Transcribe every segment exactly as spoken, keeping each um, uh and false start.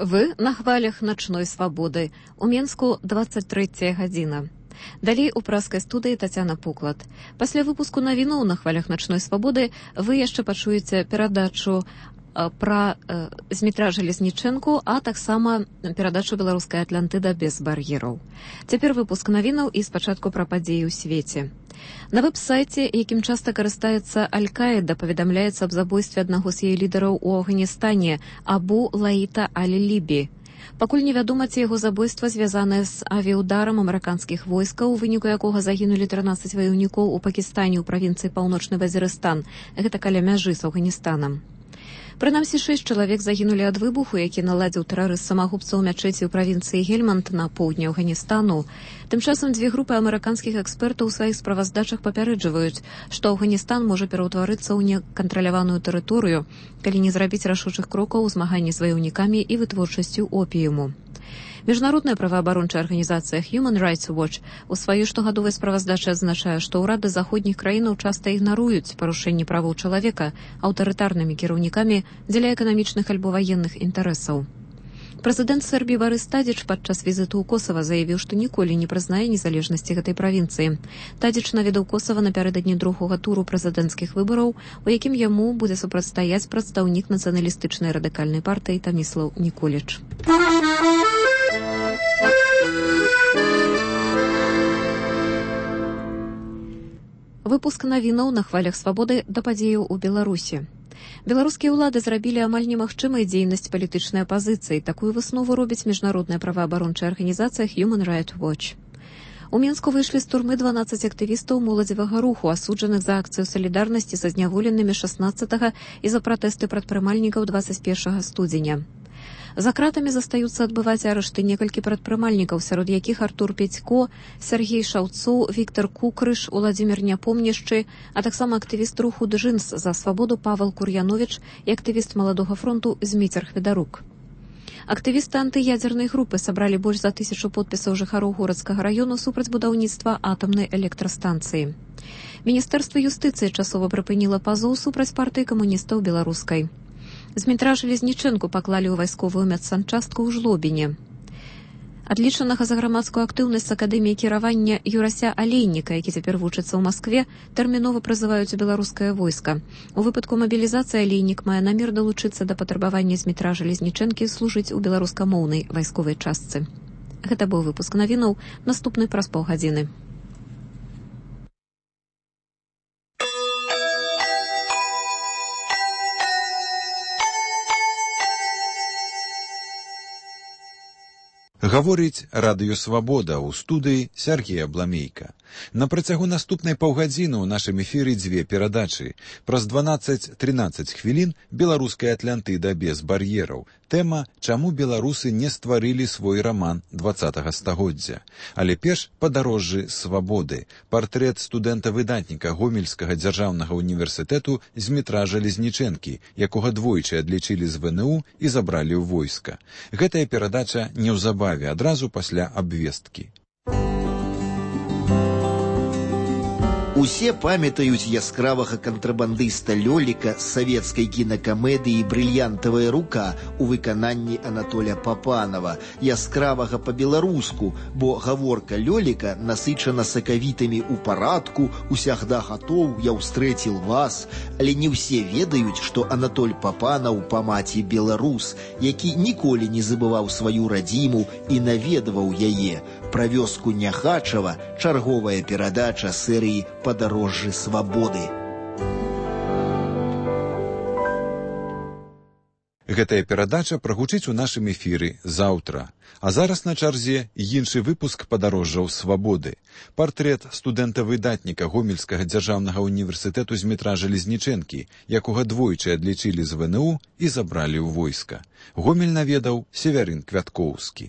Вы на хвалях начной свабоды. У Менску двадцать третья гадзіна. Далей у праскай студыі Тацяна Пуклад. Пасля выпуску навіноў на хвалях начной свабоды вы яшчэ пачуеце перадачу пра э, Змітра Жалезнічэнку, а таксама перадачу «Беларуская Атлантыда без бар'ераў». Цяпер выпуск навінаў і спачатку пра падзеі ў свеце. На вэб-сайце, якім часта карыстаецца Аль-Каіда, паведамляецца аб забойстве аднаго з яе лідараў у Афганістане, Абу Лаіта Аль-Лібі. Пакуль невядома, ці яго забойства звязанае з авіяударам амерыканскіх войскаў, у выніку якога загінулі трынаццаць ваяўнікоў у Пакістане ў правінцыі Паўночны Вазірыстан. Гэта каля мяжы з Афганістанам. Прынамсі, шэсць чалавек загінулі ад выбуху, які наладзіў тэрарыст-самагубца ў мячэці ў правінцыі Гельманд на поўдні Афганістану. Тым часам дзве групы амерыканскіх экспертаў у сваіх справаздачах папярэджваюць, што Афганістан можа пераўтварыцца ў некантраляваную тэрыторыю, калі не зрабіць рашучых крокаў у змаганні з ваяўнікамі і вытворчасцю опіуму. Міжнародная праваабарончая арганізацыя Human Rights Watch у сваёй штогадовай справаздачы адзначае, што ўрады заходніх краінаў часта ігнаруюць парушэнні правоў чалавека аўтарытарнымі кіраўнікамі дзеля эканамічных альбо ваенных інтарэсаў. Прэзідэнт Сербіі Барыс Тадзіч падчас візіту ў Косава заявіў, што ніколі не прызнае незалежнасці гэтай правінцыі. Тадзіч наведаў Косава напярэдадні другога туру прэзідэнцкіх выбараў, у якім яму будзе супрацьстаяць прадстаўнік нацыяналістычнай радыкальнай партыі Таміслаў Ніколіч. Выпуск навінаў на хвалях свабоды да падзеяў у Беларусі. Беларускія ўлады зрабілі амаль немагчымай дзейнасць палітычнай апазіцыі. Такую выснову робіць міжнародная праваабарончая арганізацыя Human Rights Watch. У Менску выйшлі з турмы дванаццаць актывістаў моладзевага руху, асуджаных за акцыю салідарнасці са зняволенымі шаснаццатага і за пратэсты прадпрымальнікаў дваццаць першага студзеня. За кратамі застаюцца адбываць арышты некалькі прадпрымальнікаў, сярод якіх Артур Петько, Сергей Шаўцоў, Віктор Кукрыш, Уладзімір Няпомняшчы, а таксама актывіст руху «Джинс» за свабоду Павел Кур'яновіч і актывіст Маладога фронту Зміцер Хведарук. Актывісты антыядзернай групы сабралі больш за тысячу подпісаў жыхароў горадскага раёну супраць будаўніцтва атамнай электрастанцыі. Міністэрства юстыцыі часова прыпыніла пазоў супраць партыі камуністаў беларускай. Змітра Жалезнічэнку паклалі ў вайсковую медсанчастку ў Жлобіне. Адлічанага за грамадскую актыўнасць з акадэміі кіравання Юрася Алейніка, які цяпер вучыцца ў Маскве, тэрмінова прызываюць у беларускае войска. У выпадку мабілізацыі Алейнік мае намер далучыцца да патрабавання Змітра Жалезнічэнкі служыць у беларускамоўнай вайсковай частцы. Гэта быў выпуск навінаў, наступны праз паўгадзіны. Гаворыць радыё «Свабода» ў студыі Сергія Бламейка. На працягу наступнай паўгадзіны ў нашым эфіры дзве перадачы. Праз дванаццаць-трынаццаць хвілін «Беларуская Атлантыда без бар'ераў». Тэма «Чаму беларусы не стварылі свой раман дваццатага стагоддзя». Але перш падарожжы свабоды. Партрэт студэнта-выдатніка Гомельскага дзяржаўнага універсітэту Змітра Жалезнічэнкі, якога двойчы адлічылі з вэ эн у і забралі ў войска. Гэтая перадача неўзабаве, адразу пасля абвесткі. Усе памятаюць яскравага кантрабандыста Лёліка з савецкай кінакамедыі «Брыльянтавая рука» у выкананні Анатоля Папанова, яскравага па-беларуску, бо гаворка Лёліка насычана сакавітамі ў парадку, усягда гатоў, я ўстрэціл вас, але не ўсе ведаюць, што Анатоль Папанаў па маці беларус, які ніколі не забываў сваю радзіму і наведваў яе. Пра вёску Няхачава чарговая перадача серыі «Падарожжы свабоды». Гэтая перадача прагучыць у нашым эфіры заўтра. А зараз на чарзе іншы выпуск «Падарожжаў свабоды». Партрэт студэнта-выдатніка Гомельскага дзяржаўнага універсітэту Змітра Жалезнічэнкі, якога двойчы адлічылі з вэ эн у і забралі ў войска. Гомель наведаў Севярын Квяткоўскі.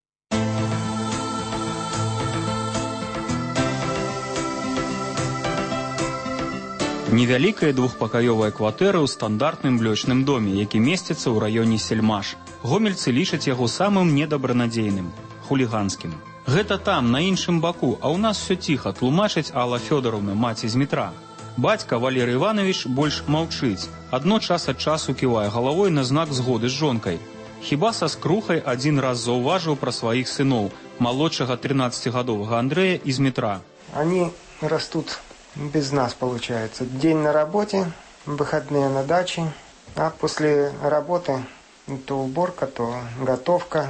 Невялікая двухпакаёвая кватэра ў стандартным блочным доме, які месціцца ў раёне Сельмаш. Гомельцы лічаць яго самым недабранадзейным, хуліганскім. Гэта там, на іншым баку, а ў нас все ціха, тлумачыць Алла Фёдоровна, маці Змітра. Бацька Валерый Иванович больш маўчыць, адно час ад часу ківае галавой на знак згоды з жонкай. Хіба са скрухай адзін раз заўважыў пра сваіх сыноў, малодшага тринадцатигадовага Андрея из метра. Они растут без нас, получается. День на работе, выходные на даче, а после работы то уборка, то готовка.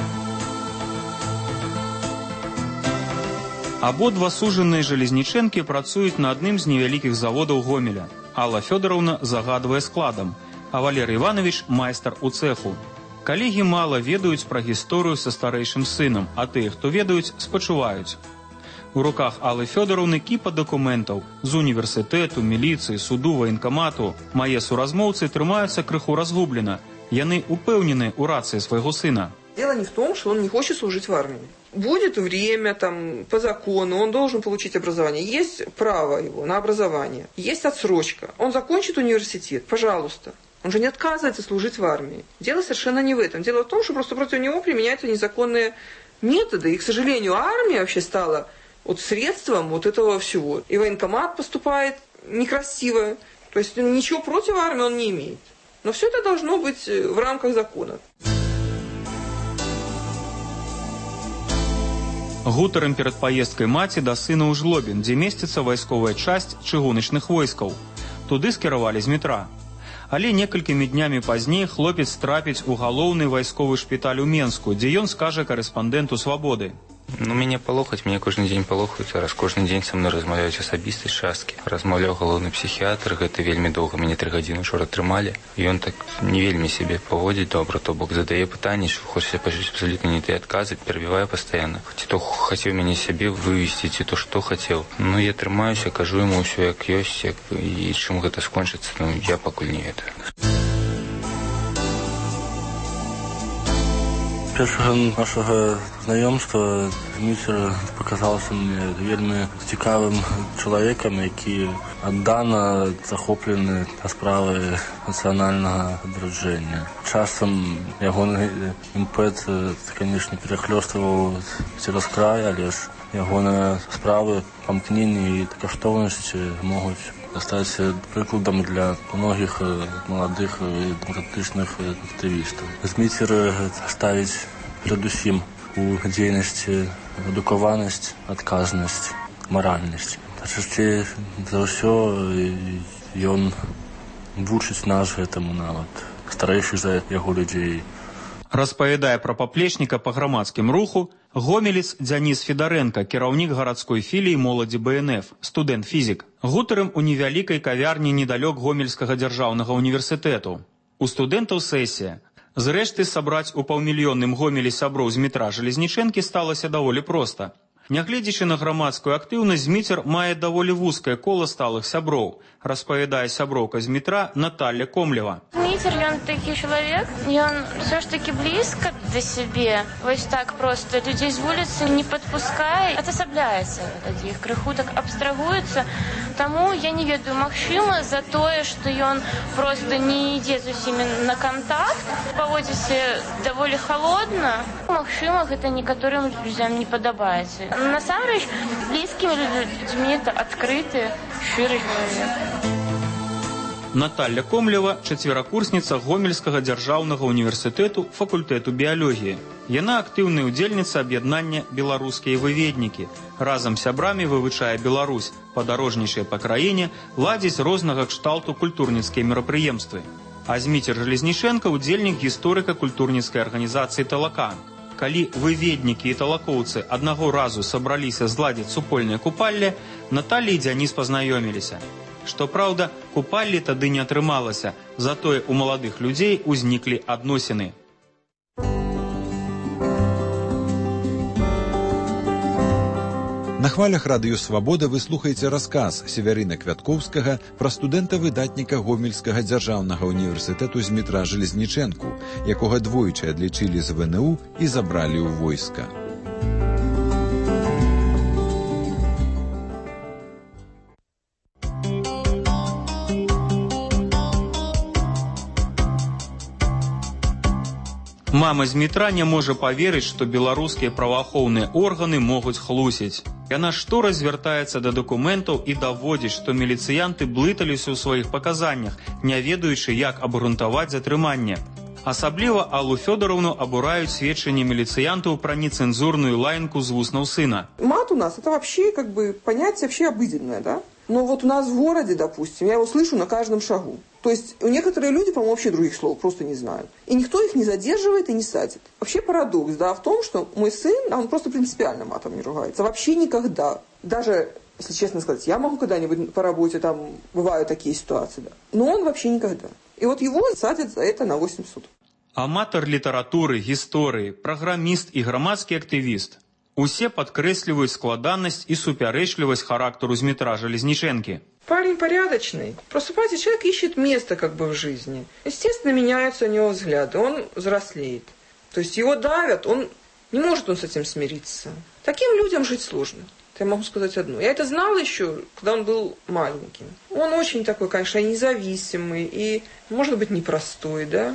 Абодва сужаныя Жалезнічэнкі працуюць на адным з невялікіх заводаў Гомеля. Алла Фёдоровна загадвае складам, а Валерий Иванович майстар у цеху. Калегі мала ведаюць пра гісторыю са старэйшым сынам, а тыя, хто ведаюць, спачуваюць. У руках Аллы Фёдоровны кіпа дакументаў з універсітэту, міліцыі, суду, ваенкамату. Мае суразмоўцы трымаюцца крыху разгублена. Яны упэўнены ў рацыі свайго сына. Дело не в том, что он не хочет служить в армии. Будет время, там, по закону, он должен получить образование. Есть право его на образование, есть отсрочка. Он закончит университет, пожалуйста. Он же не отказывается служить в армии. Дело совершенно не в этом. Дело в том, что просто против него применяются незаконные методы. И, к сожалению, армия вообще стала вот средством вот этого всего. И военкомат поступает некрасиво. То есть ничего против армии он не имеет. Но все это должно быть в рамках закона. Гутарым перад паездкай маці да сына ў Жлобін, дзе месціцца вайсковая часць чыгуначных войскаў. Туды скіравалі з метра. Але некалькімі днямі пазней хлопец трапіць у галоўны вайсковы шпіталь у Менску, дзе ён скажа карэспандэнту «Свабоды». Ну, мяне палохаць, мяне кожны дзень палохаюць, раз кожны дзень са мной размаўляюць асабістай часткі. Размаўляў галоўны псіхіятр, гэта вельмі доўга, мяне тры гадзіны учора трымалі. Ён так не вельмі сябе паводзіць добра, то бок задае пытанні, што хочаце пачуць абсалютна не тыя адказы, перабівае пастаянна. Ці то хацеў мяне сябе вывесці, ці то што хацеў. Ну, я трымаюся, кажу яму ўсё як ёсць, як... і чым гэта скончыцца, ну, я пакуль не ведаю. Першага нашага знаёмства Дмітр паказаўся мне вельмі цікавым чалавекам, які аддана захоплены справай нацыянальнага адраджэння. Часам ягоны імпэт, канешне, перахлёстываў цераз край, але ж ягоныя справы, памкненні і каштоўнасці могуць стаць прыкладам для многіх маладых і дэмакратычных актывістаў. Дмітр ставіць перадусім у дзейнасці адукаванасць, адказнасць, маральнасць. Часцей за ўсё ён вучыць нас гэтаму нават, старэйшых за яго людзей. Распавядае пра паплечніка па грамадскім руху гомелец Дзяніс Федарэнка, кіраўнік гарадской філіі моладзі бэ эн эф, студэнт-фізік. Гутарым у невялікай кавярні недалёк Гомельскага дзяржаўнага універсітэту. У студэнтаў сесія. Зрэшты, сабраць у паўмільённым Гомелі сяброў з метра Жалезнічэнкі сталася даволі проста. Нягледзячы на грамадскую актыўнасць, Дмітр мае даволі вузкае кола сталых сяброў, распавядае сяброўка з метра Наталья Комлева. Дмітр, ён такі чалавек, ён все ж таки блізка да сябе. Вось так просто людзей з вуліцы не падпускае, адасабляецца ад іх, крыху так абстрагуецца. Таму я не ведаю, магчыма, за тое, што ён просто не ідзе з усімі на кантакт, паводзіцца даволі халодна. Магчыма, гэта некаторым людзям не падабаецца. Насамрэч, блізкімі людзьмі это адкрыты, шчыры чалавек. Наталья Комлева – чацверакурсніца Гомельскага дзяржаўнага універсітэту факультэту біялогіі. Яна актыўная ўдзельніца аб'яднання «Беларускія выведнікі». Разам з сябрамі вывучае Беларусь, падарожнічае па краіне, ладзіць рознага кшталту культурніцкія мерапрыемствы. А Зміцер Жалезнічэнка – удзельнік гісторыка-культурніцкай арганізацыі «Талака». Калі выведнікі і талакоўцы аднаго разу сабраліся зладзіць супольнае купалле, Наталья і Дзяніс пазнаёміліся. Што праўда, купаллі тады не атрымалася, затое у маладых людзей узніклі адносіны. На хвалях радыё «Свабода» вы слухаеце расказ Севярына Квяткоўскага пра студэнта-выдатніка Гомельскага дзяржаўнага універсітэту з метра Жалезнічэнку, якога двойчы адлічылі з вэ эн у і забралі ў войска. Мама з метра не можа паверыць, што беларускія праваахоўныя органы могуць хлусіць. Яна штораз звяртаецца да дакументаў і даводзіць, што міліцыянты блыталіся ў сваіх паказаннях, не ведаючы, як абгрунтаваць затрыманне. Асабліва Аллу Фёдоровну абураюць сведчанні міліцыянтаў пра нецензурную лаянку з вуснаў сына. Мат у нас это вообще как бы понятие вообще обыденное, да? Но вот у нас в городе, допустим, я его слышу на каждом шагу. То есть некоторые люди, по-моему, вообще других слов просто не знают. И никто их не задерживает и не садит. Вообще парадокс, да, в том, что мой сын, он просто принципиально матом не ругается. Вообще никогда. Даже, если честно сказать, я могу когда-нибудь по работе, там, бывают такие ситуации, да. Но он вообще никогда. И вот его садят за это на восемь суток. Аматар літаратуры, гісторыі, праграміст і грамадскі актывіст. Усе падкрэсліваюць складанасць і супярэчлівасць характару Змітра Жалезнічэнкі. Парень порядочный. Просто, понимаете, человек ищет место как бы в жизни. Естественно, меняются у него взгляды, он взрослеет. То есть его давят, он не может он с этим смириться. Таким людям жить сложно. Я могу сказать одно. Я это знала еще, когда он был маленьким. Он очень такой, конечно, независимый и, может быть, непростой, да?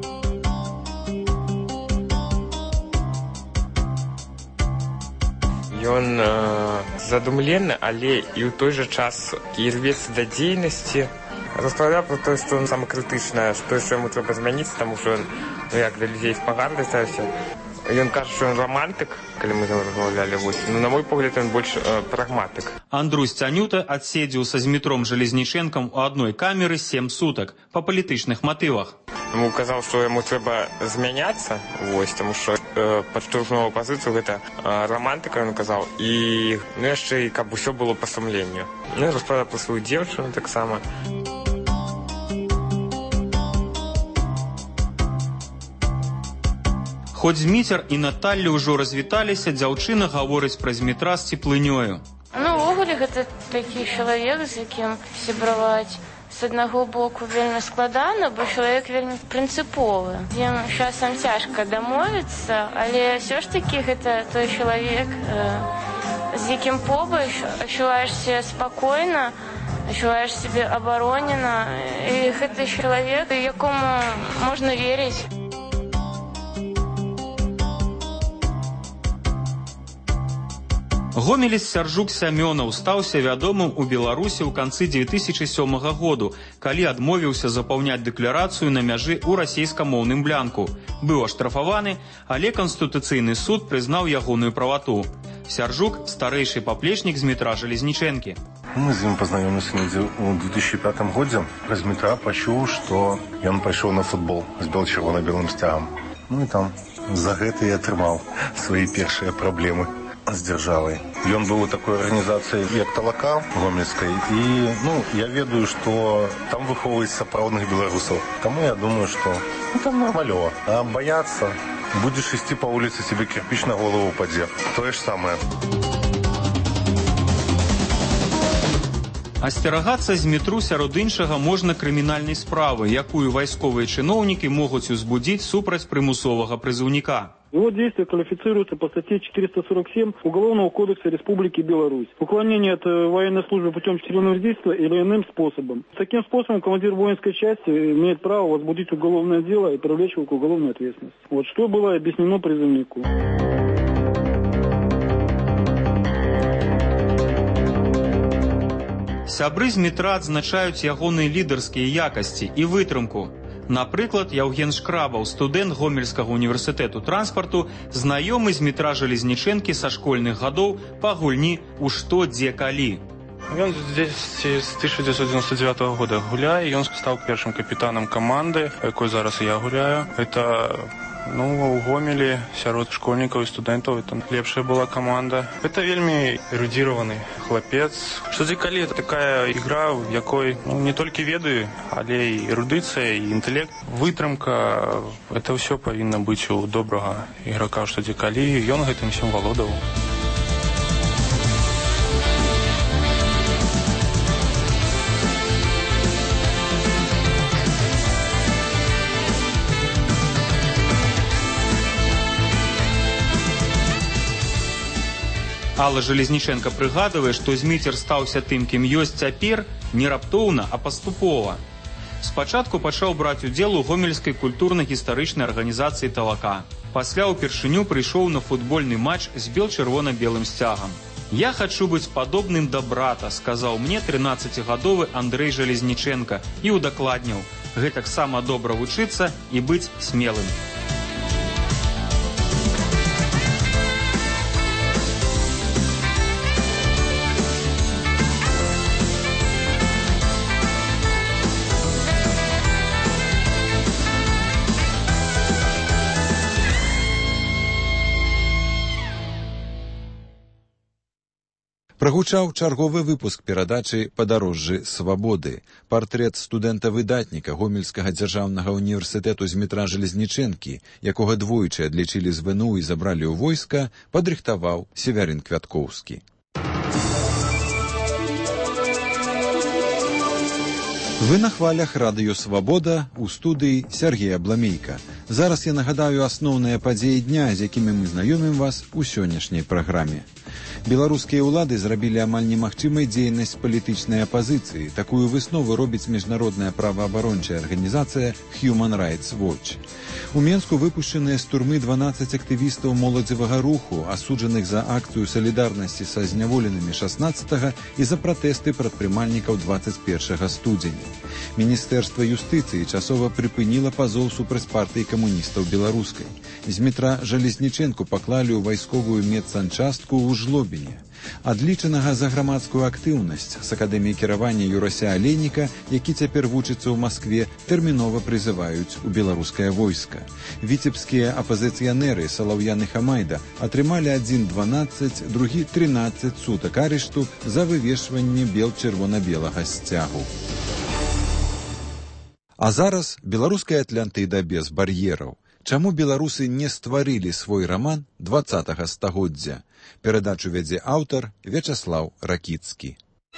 Ён э, задумлены, але і ў той жа час і рвецца да дзейнасці. Распавядаў про тое, што самае крытычнае, што яшчэ яму трэба змяніцца, таму што ён, ну як да людзей з пагандай ставіўся. Ён кажа, што ён романтык, калі мы з ім размаўлялі, вось. Ну, на мой погляд, ён больш э, прагматык. Андрусь Цянюта адседзеў са Змітром Жалезнічэнкам у адной камеры сем сутак па палітычных матывах. Яму казаў, што яму трэба змяняцца, вось, таму што э, падштурхнуў пазіцыю гэта э, романтыка, ён казаў, і ну, яшчэ і каб усё было па сумленню. Ну, распавядаў пра сваю дзеўчыну таксама. Хоць Зміцер і Наталля ўжо развіталіся, дзяўчына гаворыць пра Змітра з цеплынёю. Ну, увогуле, гэта такі чалавек, з якім сябраваць з аднаго боку вельмі складана, бо чалавек вельмі прынцыповы. Ім часам цяжка дамовіцца, але ўсё ж такі гэта той чалавек, з якім побач адчуваеш сябе спакойна, адчуваеш сябе абаронена, і гэта чалавек, якому можна верыць. Гомелец Сяржук Сямёнаў стаўся вядомым у Беларусі ў канцы дзве тысячы сёмага году, калі адмовіўся запаўняць дэкларацыю на мяжы ў расейскамоўным блянку. Быў аштрафаваны, але Канстытуцыйны суд прызнаў ягоную правату. Сяржук – старэйшы паплечнік Змітра Жалезнічэнкі. Мы з ім пазнаёміліся недзе ў две тысячы пятым годзе. Праз Змітра пачуў, што ён пайшоў на футбол з бел-чырвона-белым сцягам. Ну і там за гэта і атрымаў свае першыя праблемы з дзяржавай. Ён быў у такой арганізацыі, як Талака гомельскай, і ну, я ведаю, што там выхоўваюць сапраўдных беларусаў. Таму я думаю, што ну, там нармалёва. А баяцца, будзеш ісці па вуліцы, цябе кірпіч на голову упадзе. Тое ж самае. Асцерагацца Змітру сярод іншага можна крымінальнай справы, якую вайсковыя чыноўнікі могуць узбудзіць супраць прымусовага прызыўніка. Его действия квалифицируются по статье четыреста сорок семь Уголовного кодекса Республики Беларусь. Уклонение от военной службы путем тюремного действия или иным способом. Таким способом командир воинской части имеет право возбудить уголовное дело и привлечь его к уголовной ответственности. Вот что было объяснено призывнику. Сябры Змітра адзначаюць ягоныя лідарскія якасці і вытрымку. Напрыклад, Яўген Шкрабаў, студэнт Гомельскага універсітэту транспарту, знаёмы Змітра Жалезнічэнкі са школьных гадоў па гульні ў «Што, дзе, калі». Ён здесь з тысяча девятьсот девяносто девятого года гуляе, ён стаў першым капітанам каманды, якой зараз я гуляю. Это ну, у Гомелі сярод школьнікаў і студэнтаў это лепшая была каманда. Это вельмі эрудзіраваны хлапец. Што дзе калі, это такая ігра, в якой ну, не толькі веды, але і эрудыцыя, і інтэлект. Вытрымка, это ўсё павінна быць у добрага іграка, што дзе калі, ён гэтым всем валодаў. Алла Жалезнічэнка прыгадвае, што Зміцер стаўся тым, кім ёсць цяпер, не раптоўна, а паступова. Спачатку пачаў браць удзел у гомельскай культурна-гістарычнай арганізацыі «Талака». Пасля ўпершыню прыйшоў на футбольны матч з бел-чырвона-белым сцягам. «Я хочу быть подобным до брата», сказал мне тринадцатигадовы Андрей Железниченко и удакладніў: «Гэтак сама добра вучыцца и быть смелым». Прагучаў чарговы выпуск перадачы «Падарожжы свабоды». Партрэт студэнта-выдатніка Гомельскага дзяржаўнага універсітэту Змітра Железнічэнкі, якога двойчы адлічылі з вэ эн у і забралі ў войска, падрыхтаваў Севярын Квяткоўскі. Вы на хвалях радыё «Свабода» у студыі Сяргея Абламейка. Зараз я нагадаю асноўныя падзеі дня, з якімі мы знаёмім вас у сённяшняй праграме. Беларускія ўлады зрабілі амаль немагчымай дзейнасць палітычнай апазіцыі. Такую выснову робіць міжнародная праваабарончая арганізацыя Human Rights Watch. У Менску выпушчаныя з турмы дванаццаць актывістаў моладзевага руху, асуджаных за акцыю салідарнасці са зняволенымі шаснаццатага і за пратэсты прадпрымальнікаў дваццаць першага студзеня. Міністэрства юстыцыі часова прыпыніла пазоў супраць партыі камуністаў беларускай. Змітра Железнічэнку паклалі ў вайсковую медсанчастку ў Жлобіне. Адлічанага за грамадскую актыўнасць з акадэміі кіравання Юрася Алейніка, які цяпер вучыцца ў Маскве, тэрмінова прызываюць у беларускае войска. Віцебскія апазіцыянеры Салаўян і Хамайда атрымалі адзін дванаццаць, другі трынаццаць сутак арышту за вывешванне бел-чырвона-белага сцягу. А зараз беларуская Атлантыда без бар'ераў. Чаму беларусы не стварылі свой раман дваццатага стагоддзя? Перадачу вядзе аўтар Вячаслаў Ракіцкі.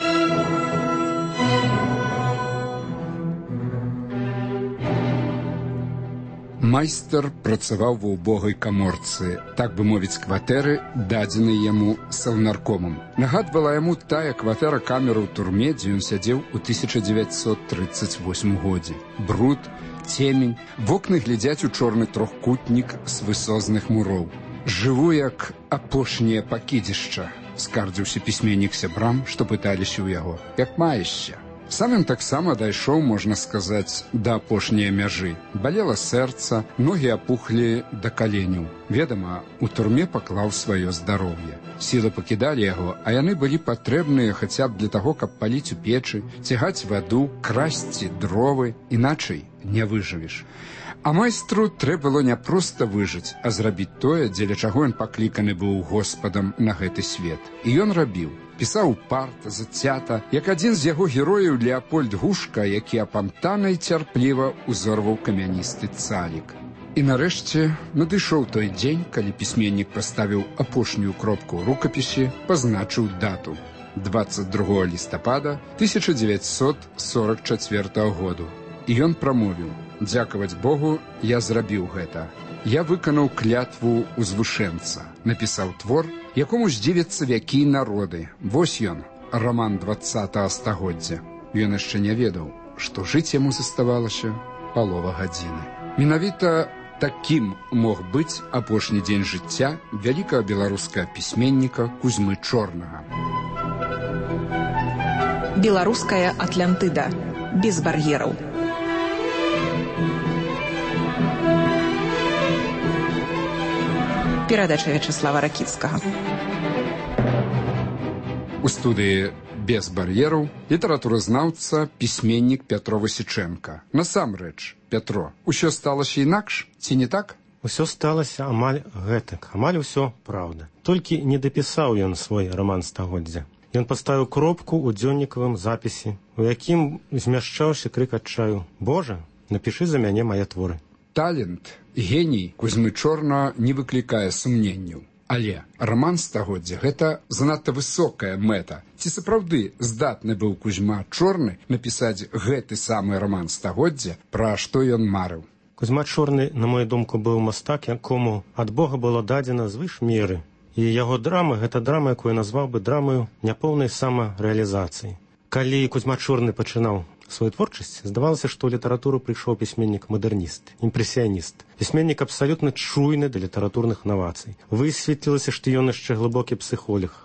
Майстар працаваў ва ўбогай каморцы, так бы мовіць, кватэры, дадзенай яму саўнаркомам. Нагадвала яму тая кватэра камеры ў турме, дзе ён сядзеў у тысяча дзевяцьсот трыццаць восьмым годзе. Бруд, цемень, вокны глядзяць у чорны трохкутнік з высозных муроў. «Жыву, як апошняе пакідзішча», скардзіўся пісьменнік сябрам, што пыталіся ў яго. «Як маешся?» Сам ён таксама дайшоў, можна сказаць, да апошняе мяжы. Балела сэрца, ногі апухлі да каленяў. Ведама, у турме паклаў сваё здароўе. Сілы пакідалі яго, а яны былі патрэбныя хаця б для таго, каб паліць у печы, цягаць ваду, красці дровы, іначай не выжывеш. А майстру трэ было не проста выжыць, а зрабіць тое, дзеля чаго ён пакліканы быў Господам на гэты свет. І ён рабіў. Пісаў упарта, зацята, як адзін з яго герояў Леапольд Гушка, які апантана і цярпліва узорваў камяністы цалік. І нарэшце надышоў той дзень, калі пісьменнік паставіў апошнюю кропку ў рукапісе, пазначыў дату дваццаць другога лістапада тысяча дзевяцьсот сорак чацвёртага году. І ён прамовіў: «Дзякаваць Богу, я зрабіў гэта. Я выканаў клятву узвышэнца, напісаў твор, якому здзівяцца вякі і народы. Вось ён, раман дваццатага стагоддзя». Ён яшчэ не ведаў, што жыць яму заставалася палова гадзіны. Менавіта такім мог быць апошні дзень жыцця вялікага беларускага пісьменніка Кузьмы Чорнага. Беларуская Атлантыда. Без бар'ераў. Перадача Вячаслава Ракіцкага. У студыі «Без бар'ераў» літаратуразнаўца, пісьменнік Пятро Васічэнка. Насамрэч, Пятро, усё сталася інакш, ці не так? Усё сталася амаль гэтак, амаль усё праўда. Толькі не дапісаў ён свой раман стагоддзя. Ён паставіў кропку ў дзённікавым запісе, у якім змяшчаўся крык адчаю: «Божа, напішы за мяне мае творы». Талент, геній Кузьмы Чорнага не выклікае сумненняў. Але раман стагоддзя – гэта занадта высокая мэта. Ці сапраўды здатны быў Кузьма Чорны напісаць гэты самы раман стагоддзя, пра што ён марыў? Кузьма Чорны, на мою думку, быў мастак, якому ад Бога было дадзена звыш меры. І яго драма – гэта драма, якую назваў бы драмаю няпоўнай самарэалізацыі. Калі Кузьма Чорны пачынаў свою творчасць, здавалася, што ў літаратуру прыйшоў пісьменнік-мадэрніст, імпрэсіяніст. Пісьменнік абсалютна чуйны да літаратурных навацый. Высветлілася, што ён яшчэ глыбокі псіхолог,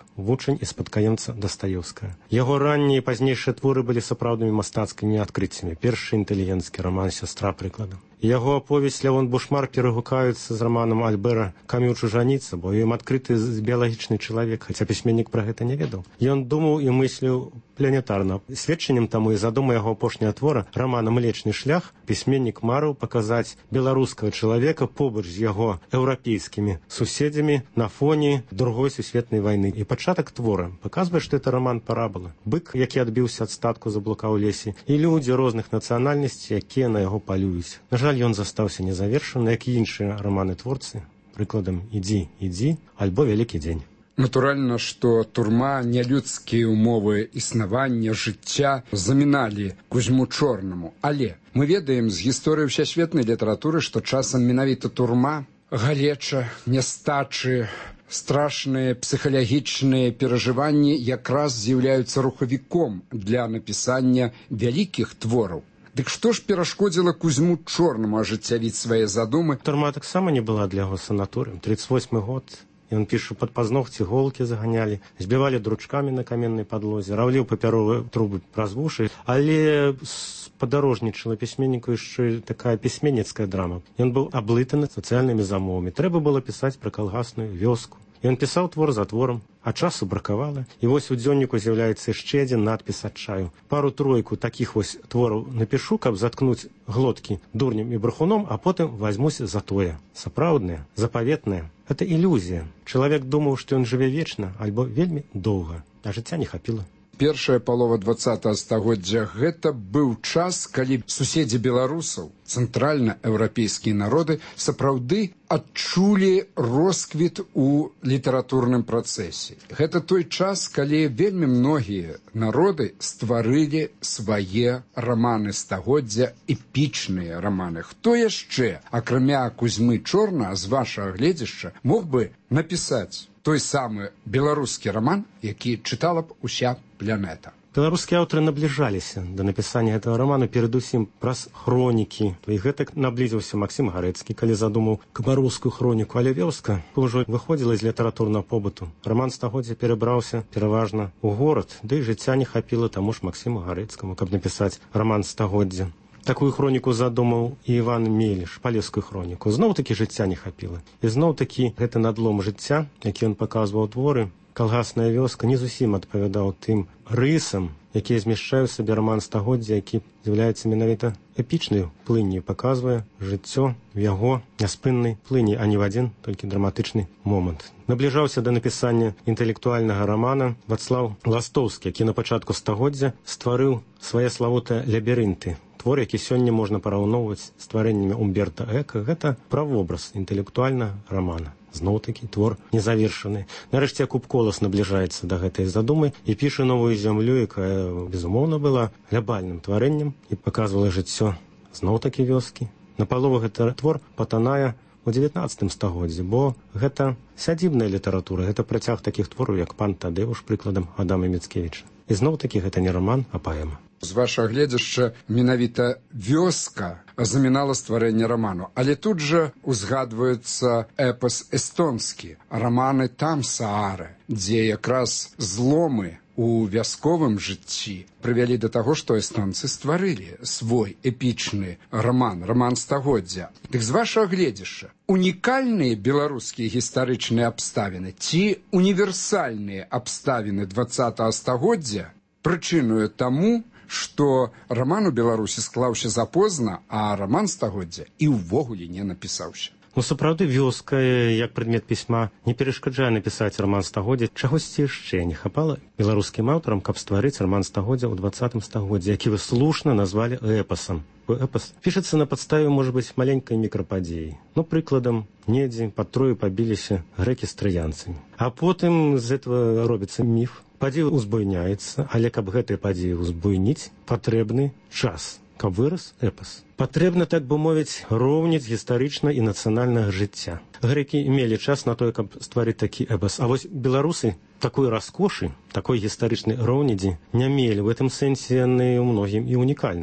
вучань і спадкаемца Дастаеўскага. Яго раннія і пазнейшыя творы былі сапраўднымі мастацкімі адкрыццямі. Першы інтэлігенцкі раман «Сястра», прыкладам. Яго аповесць «Лявон Бушмар» перагукаюцца з раманам Альбера «Камю чужаніца», бо ім адкрыты біялагічны чалавек, хаця пісьменнік пра гэта не ведаў. Ён думаў і мысліў планетарна. Сведчаннем таму і задума яго апошняга твора рамана «Млечны шлях» пісьменнік марыў паказаць беларускага чалавека побач з яго еўрапейскімі суседзямі на фоне другой сусветнай вайны. І пачатак твора паказвае, што это раман парабола. Бык, які адбіўся ад статку, заблукаў у лесе, і людзі розных нацыянальнасцей, якія на яго палююць. На жаль, ён застаўся незавершаны, як і іншыя раманы-творцы, прыкладам «Ідзі, ідзі» альбо «Вялікі дзень». Натуральна, што турма, нялюдскія ўмовы існавання, жыцця заміналі Кузьму Чорнаму. Але мы ведаем з гісторыі ўсесветнай літаратуры, што часам менавіта турма, галеча, нястачы, страшныя псіхалагічныя перажыванні якраз з'яўляюцца рухавіком для напісання вялікіх твораў. Дык што ж перашкодзіла Кузьму Чорнаму ажыццявіць свае задумы? Турма таксама не была для яго санаторыем. тридцать восьмы год. Ён піша, пад пазногці голкі заганялі, збівалі дручкамі на каменнай падлозе, раўліў папяровыя трубы праз вушы, але спадарожнічала пісьменніку яшчэ такая пісьменніцкая драма. Ён быў аблытаны сацыяльнымі замовамі. Трэба было пісаць пра калгасную вёску. Ён пісаў твор за творам, а часу бракавала. І вось у дзённіку з'яўляецца яшчэ адзін надпіс адчаю. Пару-тройку такіх вось твораў напішу, каб заткнуць глоткі дурнем і брахуном, а потым вазьмусь за тое. Сапраўднае, запаветнае. Гэта ілюзія. Чалавек думаў, што ён жыве вечна альбо вельмі доўга, а жыцця не хапіла. Першая палова двадцатага стагоддзя гэта быў час, калі суседзі беларусаў, цэнтральна-еўрапейскія народы, сапраўды адчулі росквіт у літаратурным працэсе. Гэта той час, калі вельмі многія народы стварылі свае раманы стагоддзя, эпічныя раманы. Хто яшчэ, акрамя Кузьмы Чорнага, з вашага гледзяшча, мог бы напісаць той самы беларускі раман, які чытала б уся планета? Беларускія аўтары набліжаліся да напісання гэтага раману перадусім праз хронікі. І гэтак наблізіўся Максім Гарэцкі, калі задумаў кабароўскую хроніку, але вёска ўжо выходзіла з літаратурнага побыту. Раман стагоддзя перабраўся пераважна ў горад, ды і жыцця не хапіла таму ж Максіму Гарэцкаму, каб напісаць раман стагоддзя. Такую хроніку задумаў і Іван Меліш, палескую хроніку. Зноў-такі жыцця не хапіла. І зноў-такі гэта надлом жыцця, які ён паказваў творы, калгасная вёска не зусім адпавядаў тым рысам, якія змяшчаюць сабе раман стагоддзя, які з'яўляецца менавіта эпічнай плынню, паказвае жыццё в яго няспыннай плыні, а не в адзін толькі драматычны момант. Набліжаўся да напісання інтэлектуальнага рамана Вацлаў Ластоўскі, які на пачатку стагоддзя стварыў свае славутыя лабірынты. Твор, які сёння можна параўноўваць з стварэннямі Умберта Эка, гэта правобраз інтэлектуальнага рамана. Зноў-такі твор незавершаны. Нарэшце Якуб Колас набліжаецца да гэтай задумы і піша новую зямлю, якая, безумоўна, была глябальным тварэннем і паказвала жыццё зноў-такі вёскі. Напалову гэты твор патанае у дзевятнаццатым стагоддзі, бо гэта сядзібная літаратура, гэта працяг такіх твораў, як «Пан Тадэуш», прыкладам Адама Міцкевіча. І зноў-такі гэта не раман, а паэма. З вашага гледзяшча менавіта вёска замінала стварэнне раману. Але тут жа узгадваецца эпас эстонскі, раманы «Там Саара», дзе якраз зломы у вясковым жыцці прывялі да таго, што эстонцы стварылі свой эпічны раман, раман стагоддзя. Дык з вашага гледзяшча, унікальныя беларускія гістарычныя абставіны ці універсальныя абставіны двадцатага стагоддзя прычынуе таму, што раман у Беларусі склаўся запозна, а раман стагоддзя і ўвогуле не напісаўся. Ну, сапраўды, вёска, як прадмет пісьма, не перашкаджае напісаць раман стагоддзя. Чагосьці яшчэ не хапала беларускім аўтарам, каб стварыць раман стагоддзя ў двадцатым стагоддзі, які вы слушна назвалі эпасам. Эпас пішацца на падставе, можа быць, маленькай мікрападзеі. Ну, прыкладам, недзе пад Трою пабіліся грэкі з трыянцамі. А потым з этого робіцца міф. Падзея ўзбуйняецца, але каб гэтыя падзеі ўзбуйніць, патрэбны час, каб вырас эпас. Патрэбна, так бы мовіць, роўніць гістарычна і нацыянальнага жыцця. Грэкі мелі час на тое, каб стварыць такі эпас. А вось беларусы такой раскошы, такой гістарычнай роўнідзі не мелі. В гэтым сэнсе яны ў многім і унікальныя.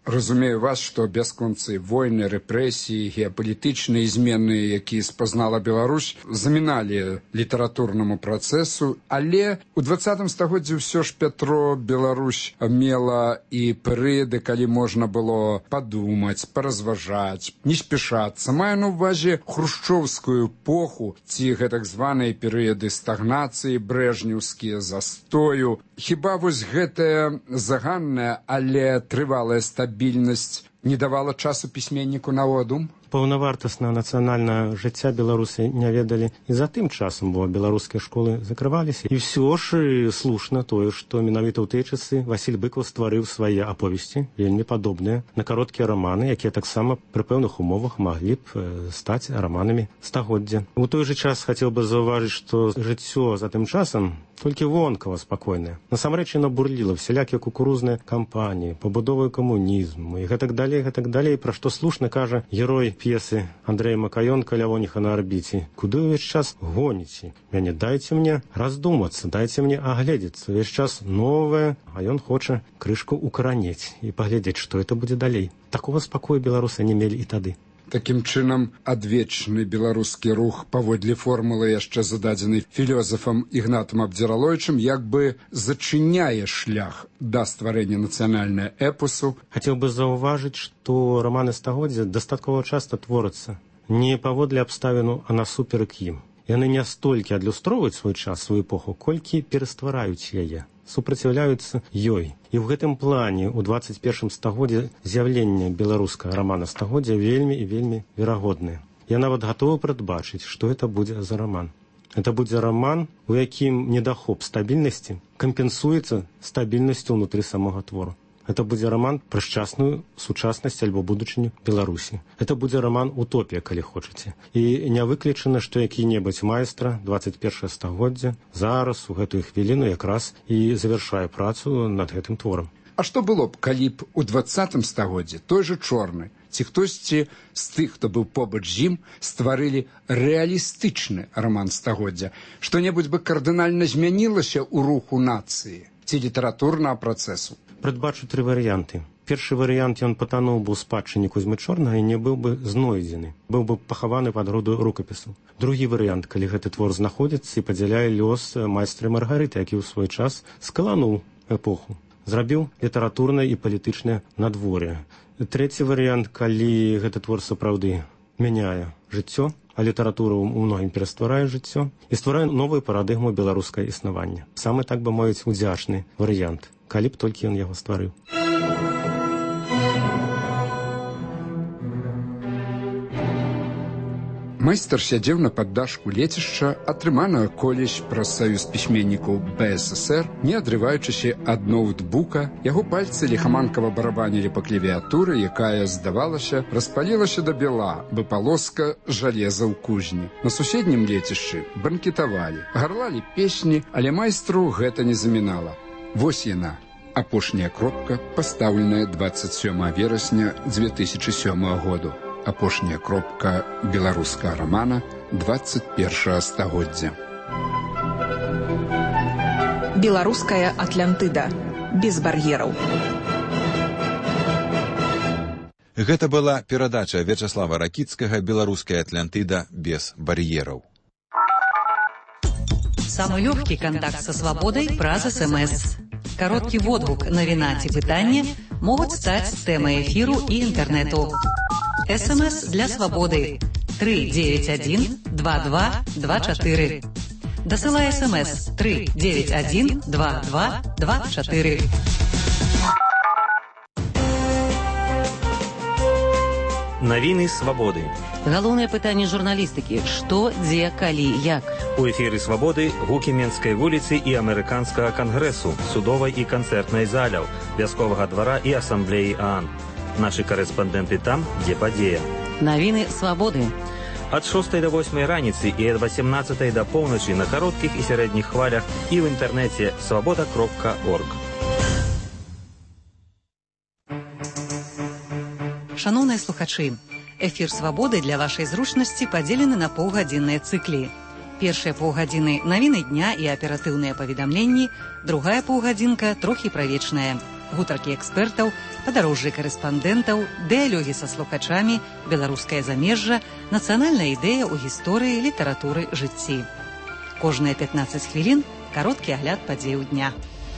Разумею вас, што бясконцы войны, рэпрэсіі, геапалітычныя змены, якія спазнала Беларусь, заміналі літаратурнаму працэсу, але ў дваццатым стагоддзі ўсё ж, Пятро, Беларусь мела і перыяды, калі можна было падумаць, паразважаць, не спяшацца. Маю на ўвазе хрушчоўскую эпоху, ці гэтак званыя перыяды стагнацыі, брэжнеўскія, застою. Хіба вось гэтая заганная, але трывалая стабільнасць не давала часу пісьменніку на одум? Паўнавартаснае нацыянальнае жыцця беларусы не ведалі і за тым часам, бо беларускія школы закрываліся. І ўсё ж слушна тое, што менавіта ў тыя часы Васіль Быкаў стварыў свае аповесці, вельмі падобныя на кароткія раманы, якія таксама пры пэўных умовах маглі б стаць раманамі стагоддзя. У той жа час хацеў бы заўважыць, што жыццё за тым часам толькі вонкава спакойнае. Насамрэч яно бурліла всялякія кукурузныя кампаніі, пабудовы камунізму і гэтак далей, гэтак далей, пра што слушна кажа герой п'есы Андрэя Макаёнка «Лявоніха на арбіце». Куды ўвесь час гоніце? Мяне дайце мне раздумацца, дайце мне агледзецца. Увесь час новае, а ён хоча крышку укаранець і паглядзець, што это будзе далей. Такога спакою беларусы не мелі і тады. Такім чынам, адвечны беларускі рух паводле формулы, яшчэ зададзенай філёзафам Ігнатам Абдзіраловічам, як бы зачыняе шлях да стварэння нацыянальнага эпосу. Хацеў бы заўважыць, што раманы стагоддзя дастаткова часта творяцца не паводле абставіну, а насуперак ім. Яны не столькі адлюстроўваюць свой час, сваю эпоху, колькі пераствараюць яе, супраціўляюцца ёй. І ў гэтым плане ў дваццаць першым стагоддзі з'яўленне беларускага рамана стагоддзя вельмі і вельмі верагоднае. Я нават гатовы прадбачыць, што это будзе за раман. Это будзе раман, у якім недахоп стабільнасці кампенсуецца стабільнасцю ўнутры самога твору. Это будзе раман пра шчасную сучаснасць альбо будучыню Беларусі. Это будзе раман утопія, калі хочаце. І не выключана, што які-небудзь майстра дваццаць першае стагоддзя зараз у гэтую хвіліну якраз і завяршае працу над гэтым творам. А што было б, калі б у дваццатым стагоддзі той жа Чорны ці хтосьці з тых, хто быў побач з ім, стварылі рэалістычны раман стагоддзя? Што-небудзь бы кардынальна змянілася ў руху нацыі ці літаратурнага працэсу? Прадбачу тры варыянты. Першы варыянт, ён патануў бы ў спадчыне Кузьмы Чорнага і не быў бы знойдзены, быў бы пахаваны пад груду рукапісу. Другі варыянт, калі гэты твор знаходзіцца і падзяляе лёс майстра Маргарыты, які ў свой час скалануў эпоху, зрабіў літаратурнае і палітычнае надвор'е. Трэці варыянт, калі гэты твор сапраўды мяняе жыццё, а літаратура ў многім перастварае жыццё і стварае новую парадыгму беларускае існавання. Самы, так бы мовіць, удзячны варыянт, калі б толькі ён яго стварыў. Майстар сядзеў на паддашку лецішча, атрыманага колісь праз саюз пісьменнікаў Бэ Эс Эс Эр, не адрываючыся ад ноутбука, яго пальцы ліхаманкава барабанілі па клавіатуры, якая, здавалася, распалілася да бела, бы палоска жалеза ў кузні. На суседнім лецішчы банкетавалі, гарлалі песні, але майстру гэта не замінала. Вось яна, апошняя кропка, пастаўленая дваццаць сёмага верасня дзве тысячы сёмага году. Апошняя кропка беларускага рамана дваццаць першага стагоддзя. Беларуская Атлантыда. Без бар'ераў. Гэта была перадача Вячаслава Ракіцкага «Беларуская Атлантыда без бар'ераў». Самый легкий контакт со свободой праз СМС. Короткий водгук, навіна ці пытанне могуць стаць тэмай эфіру і інтэрнэту. СМС для свободы три девять один два два два четыре. Досылай СМС три девять один два два два четыре. Навіны свабоды. Галоўнае пытанне журналістыкі: што, дзе, калі, як. У эфіры свабоды гукі Менскай вуліцы і амерыканскага кангрэсу, судовай і канцэртнай заляў, вясковага двара і асамблеі ААН. Нашы карэспандэнты там, дзе падзея. Навіны свабоды. Ад шостай да восьмай раніцы і ад васемнаццатай да поўначы на кароткіх і сярэдніх хвалях і ў інтэрнэце свабода кропка орг. Шаноўныя слухачы, эфір свабоды для вашай зручнасці падзелены на паўгадзінныя цыклі. Першыя паўгадзіны навіны дня і аператыўныя паведамленні, другая паўгадзінка трохі пра вечнае. гутаркі экспертаў, падарожжы карэспандэнтаў, дыялогі са слухачамі, беларускае замежжа, нацыянальная ідэя ў гісторыі, літаратуры, жыцці. Кожныя пятнаццаць хвілін кароткі агляд падзеяў дня.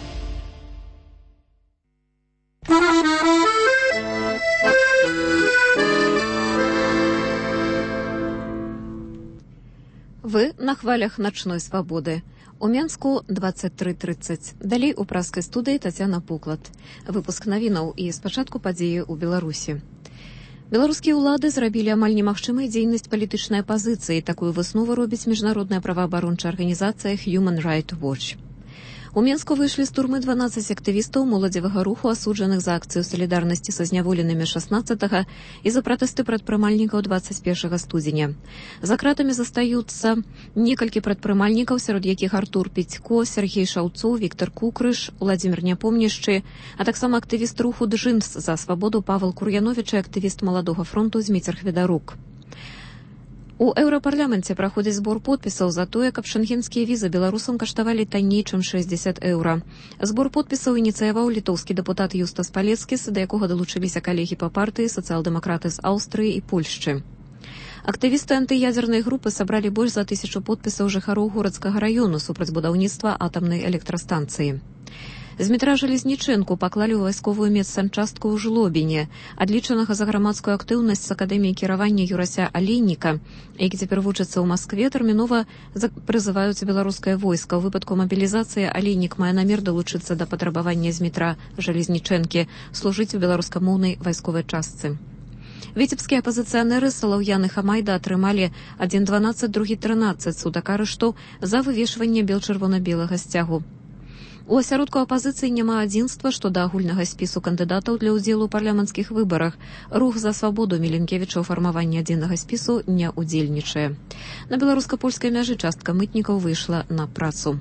Вы на хвалях начной свободы. У Менску двадцать три тридцать. Далей у праскай студыі Тацяна Пуклад. Выпуск навінаў і спачатку падзеі ў Беларусі. Беларускія ўлады зрабілі амаль немагчымай дзейнасць палітычнай апазіцыі. Такую выснову робіць міжнародная праваабарончая арганізацыя Human Rights Watch. У Менску выйшлі з турмы дванаццаць актывістаў моладзевага руху, асуджаных за акцыю салідарнасці са зняволенымі шаснаццатага і за пратэсты прадпрымальнікаў двадцать первага студзеня. За кратамі застаюцца некалькі прадпрымальнікаў, сярод якіх Артур Петько, Сергей Шаўцоў, Віктор Кукрыш, Владзімір Няпомняшчы, а таксама актывіст руху «Джинс» за свабоду Павел Кур'яновіч і актывіст Маладога фронту Зміцер Хведарук. У Еўрапарламенце праходзіць збор подпісаў за тое, каб шэнгенскія візы беларусам каштавалі танней, чым шэсцьдзесят еўра. Збор подпісаў ініцыяваў літоўскі дэпутат Юстас Палецкіс, да якога далучыліся калегі па партыі, сацыял-дэмакраты з Аўстрыі і Польшчы. Актывісты антыядзернай групы сабралі больш за тысячу подпісаў жыхароў горадскага раёну супраць будаўніцтва атамнай электрастанцыі. Змітра Жалезнічэнку паклалі ў вайсковую медсанчастку ў Жлобіне, адлічанага за грамадскую актыўнасць з акадэміі кіравання Юрася Алейніка, які цяпер вучыцца ў Маскве, тэрмінова прызываюць беларускае войска. У выпадку мабілізацыі Алейнік мае намер далучыцца да патрабавання Змітра Жалезнічэнкі служыць у беларускамоўнай вайсковай частцы. Віцебскія апазіцыянеры Салаўян і Хамайда атрымалі адзін дванаццаць, другі трынаццаць сутак арышту за вывешванне бел-чырвона-белага сцягу. У асяродку апазіцыі няма адзінства, што да агульнага спісу кандыдатаў для ўдзелу ў парламенцкіх выбарах. Рух за свабоду Міленкевіча ў фармаванні адзінага спісу не ўдзельнічае. На беларуска-польскай мяжы частка мытнікаў выйшла на працу.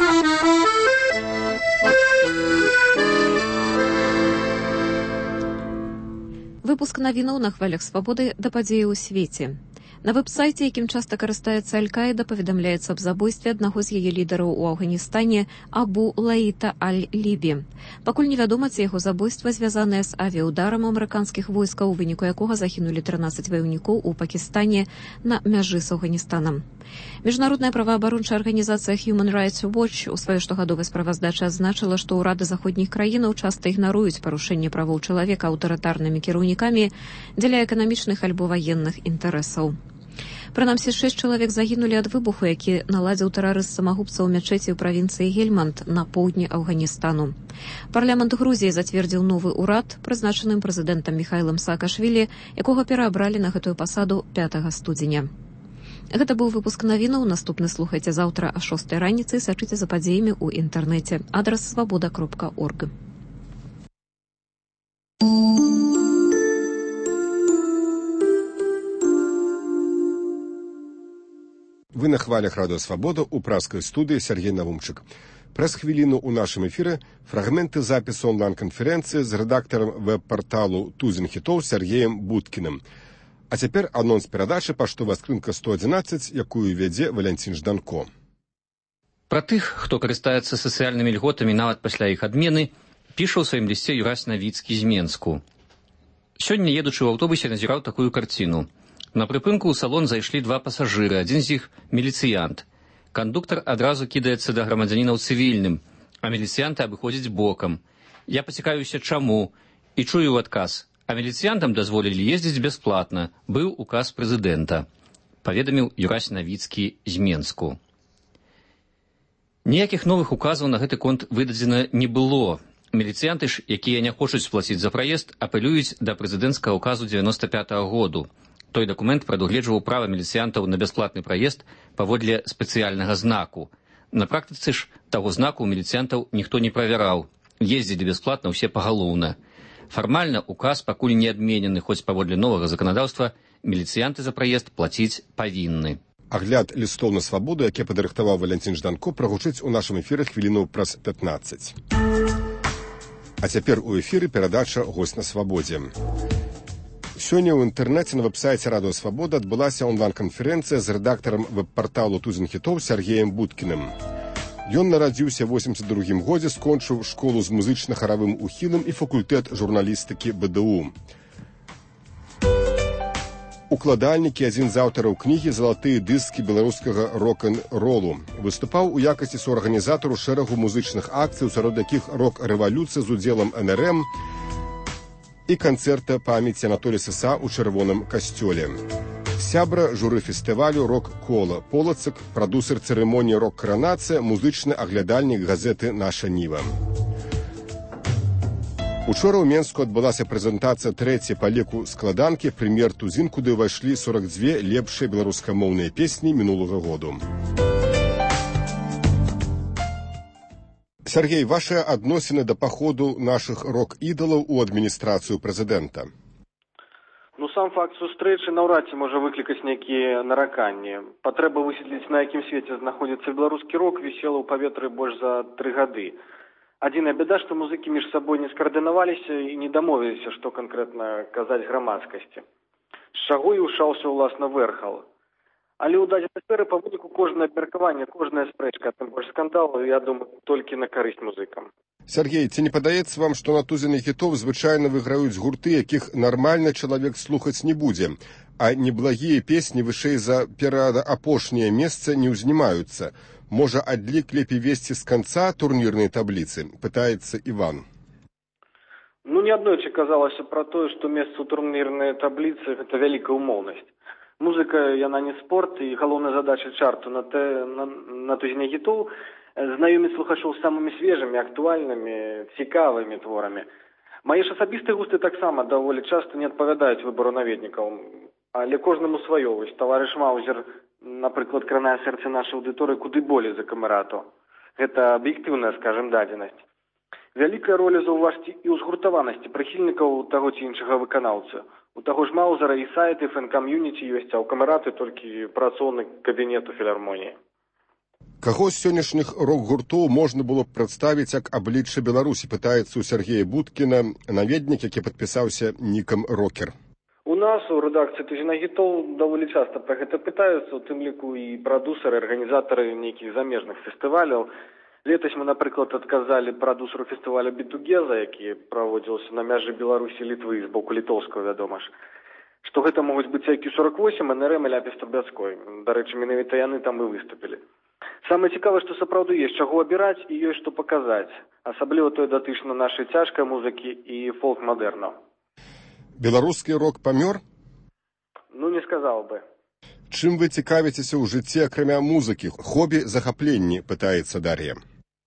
Выпуск навінаў на хвалях свабоды да падзеі ў свеце. На вэб-сайце, якім часта карыстаецца Аль-Каіда, паведамляецца аб забойстве аднаго з яе лідараў у Афганістане Абу Лаіта Аль-Лібі. Пакуль невядома, ці яго забойства звязанае з авіяударам амерыканскіх войскаў, у выніку якога загінулі трынаццаць ваяўнікоў у Пакістане на мяжы з Афганістанам. Міжнародная праваабарончая арганізацыя Human Rights Watch у сваёй штогадовай справаздачы адзначыла, што ўрады заходніх краінаў часта ігнаруюць парушэнне правоў чалавека аўтарытарнымі кіраўнікамі дзеля эканамічных альбо ваенных інтарэсаў. Прынамсі, шэсць чалавек загінулі ад выбуху, які наладзіў тэрарыст-самагубца ў мячэці ў правінцыі Гельманд на поўдні Афганістану. Парламент Грузіі зацвердзіў новы ўрад, прызначаным прэзідэнтам Міхаілам Саакашвілі, якога пераабралі на гэтую пасаду пятага студзеня. Гэта быў выпуск навінаў. Наступны слухайце заўтра а шостай раніцы. Сачыце за падзеямі ў інтэрнэце. Адрас свабода кропка орг. Вы на хвалях радыё «Свабода» ў праскай студыі Сергей Навумчык. Праз хвіліну ў нашым эфіры фрагменты запісу онлайн-канферэнцыі з рэдактарам вэб-парталу «Тузін хітоў» Сергеем Будкіным. А цяпер анонс перадачы «Паштовая скрынка сто адзінаццаць», якую вядзе Валянцін Жданко. Пра тых, хто карыстаецца сацыяльнымі льготамі нават пасля іх адмены, піша ў сваім лісце Юрась Навіцкі з Менску. Сёння, едучы ў аўтобусе, назіраў такую карціну. На прыпынку ў салон зайшлі два пасажыры, адзін з іх міліцыянт. Кандуктар адразу кідаецца да грамадзяніна ў цывільным, а міліцыянты абыходзяць бокам. Я пацікаюся, чаму, і чую ў адказ. А міліцыянтам дазволілі ездзіць бясплатна. Быў указ прэзідэнта, паведаміў Юрась Навіцкі з Менску. Ніякіх новых указаў на гэты конт выдадзена не было. Міліцыянты ж, якія не хочуць плаціць за праезд, апелююць да прэзідэнцкага указу дзевяноста пятага году. Той дакумент прадугледжваў права міліцыянтаў на бясплатны праезд паводле спецыяльнага знаку. На практыцы ж таго знаку ў міліцыянтаў ніхто не правяраў. Ездзілі бясплатна ўсе пагалоўна. Фармальна указ пакуль не адменены, хоць паводле новага заканадаўства міліцыянты за праезд плаціць павінны. Агляд лістоў на свабоду, які падрыхтаваў Валянцін Жданко, прагучыць у нашым эфіры хвіліну праз пятнаццаць. А цяпер у эфіры перадача «Госць на свабодзе». Сёння ў інтэрнэце на вэб-сайце радыё «Свабода» адбылася онлайн-канферэнцыя з рэдактарам вэб-парталу «Тузін хітоў» Сергеем Будкіным. Ён нарадзіўся восемьдесят другім годзе, скончыў школу з музычна-харавым ухілам і факультэт журналістыкі бэ дэ у. Укладальнікі, адзін з аўтараў кнігі «Залатыя дыскі беларускага рок-н-ролу». Выступаў у якасці суарганізатару шэрагу музычных акцый, сярод якіх рок-рэвалюцыя з удзелам эн эр эм і канцэрта памяці Анатолія Сыса ў чырвоным касцёле. Сябра журы фестывалю «Рок-кола», полацак, прадусер цырымоніі «Рок-каранацыя», музычны аглядальнік газеты «Наша Ніва». Учора ў Менску адбылася прэзентацыя трэцяй па ліку складанкі «Прэм'ер Тузін», куды ўвайшлі сорок дзве лепшыя беларускамоўныя песні мінулага году. Сергей, ваши адносіны да паходу нашых рок-ідалаў у адміністрацыю прэзідэнта? Ну, сам факт сустрэчы наўрад ці можа выклікаць нейкія нараканні. Патрэба высветліць, на якім свеце знаходзіцца беларускі рок, вісела ў паветры больш за тры гады. Адзіная бяда, што музыкі між сабой не скаардынаваліся і не дамовіліся, што канкрэтна казаць грамадскасці. З чаго і ўшаўся, уласна, Вэрхал. Але ў дадзенай сферы па выніку кожнае абмеркаванне, кожная спрэчка, тым больш скандалу, я думаю, толькі на карысць музыкам. Сергей, ці не падаецца вам, што на тузіне хітоў звычайна выграюць гурты, якіх нармальны чалавек слухаць не будзе, а неблагія песні вышэй за пераапошняе месца не ўзнімаюцца? Можа, адлік лепей весці з канца турнірнай табліцы, пытаецца Іван. Ну, неаднойчы казалася пра тое, што месца ў турнірнай табліцы – гэта вялікая ўмоўнасць. Музыка, яна не спорт, і галоўная задача чарту на, те, на, на тузіне хітоў – знаёміць слухачоў з самымі свежымі, актуальнымі, цікавымі творамі. Мае ж асабістыя густы таксама даволі часта не адпавядаюць выбару наведнікаў, але кожнаму сваё. Вось таварыш Маузер, напрыклад, кранае сэрца нашай аўдыторыі куды болей за камерату. Гэта аб'ектыўная, скажем, дадзенасць. Вялікая роля заўважці і ўзгуртаванасці прыхільнікаў таго ці іншага выканаўцы. У таго ж Маузера і сайт, і фэн-кам'юніці ёсць, а ў камераты толькі працоўны кабінет у філармоніі. Каго з сённяшніх рок-гуртоў можна было б прадставіць як аблічча Беларусі, пытаецца ў Сергея Будкіна, наведнік, які падпісаўся нікам «Рокер». У нас у рэдакцыі «Тузіна хітоў» даволі часта пра гэта пытаюцца, у тым ліку і прадусеры, арганізатары нейкіх замежных фестываляў. Летась мы, напрыклад, адказалі прадусеру фестываля «Бетугеза», які праводзіўся на мяжы Беларусі і Літвы з боку літоўскага, вядома ж. Што гэта могуць быць ай кью сорок восемь, эн эр эм і Ляпіс Трубецкой. Дарэчы, менавіта яны там і выступілі. Самае цікавае, што сапраўды ёсць чаго абіраць і ёсць што паказаць. Асабліва тое датычна нашай цяжкай музыкі і фолк-мадэрну. Беларускі рок памёр? Ну, не сказаў бы. Чым вы цікавіцеся ў жыцці, акрамя музыкі? Хобі, захапленні, пытаецца Дар'я.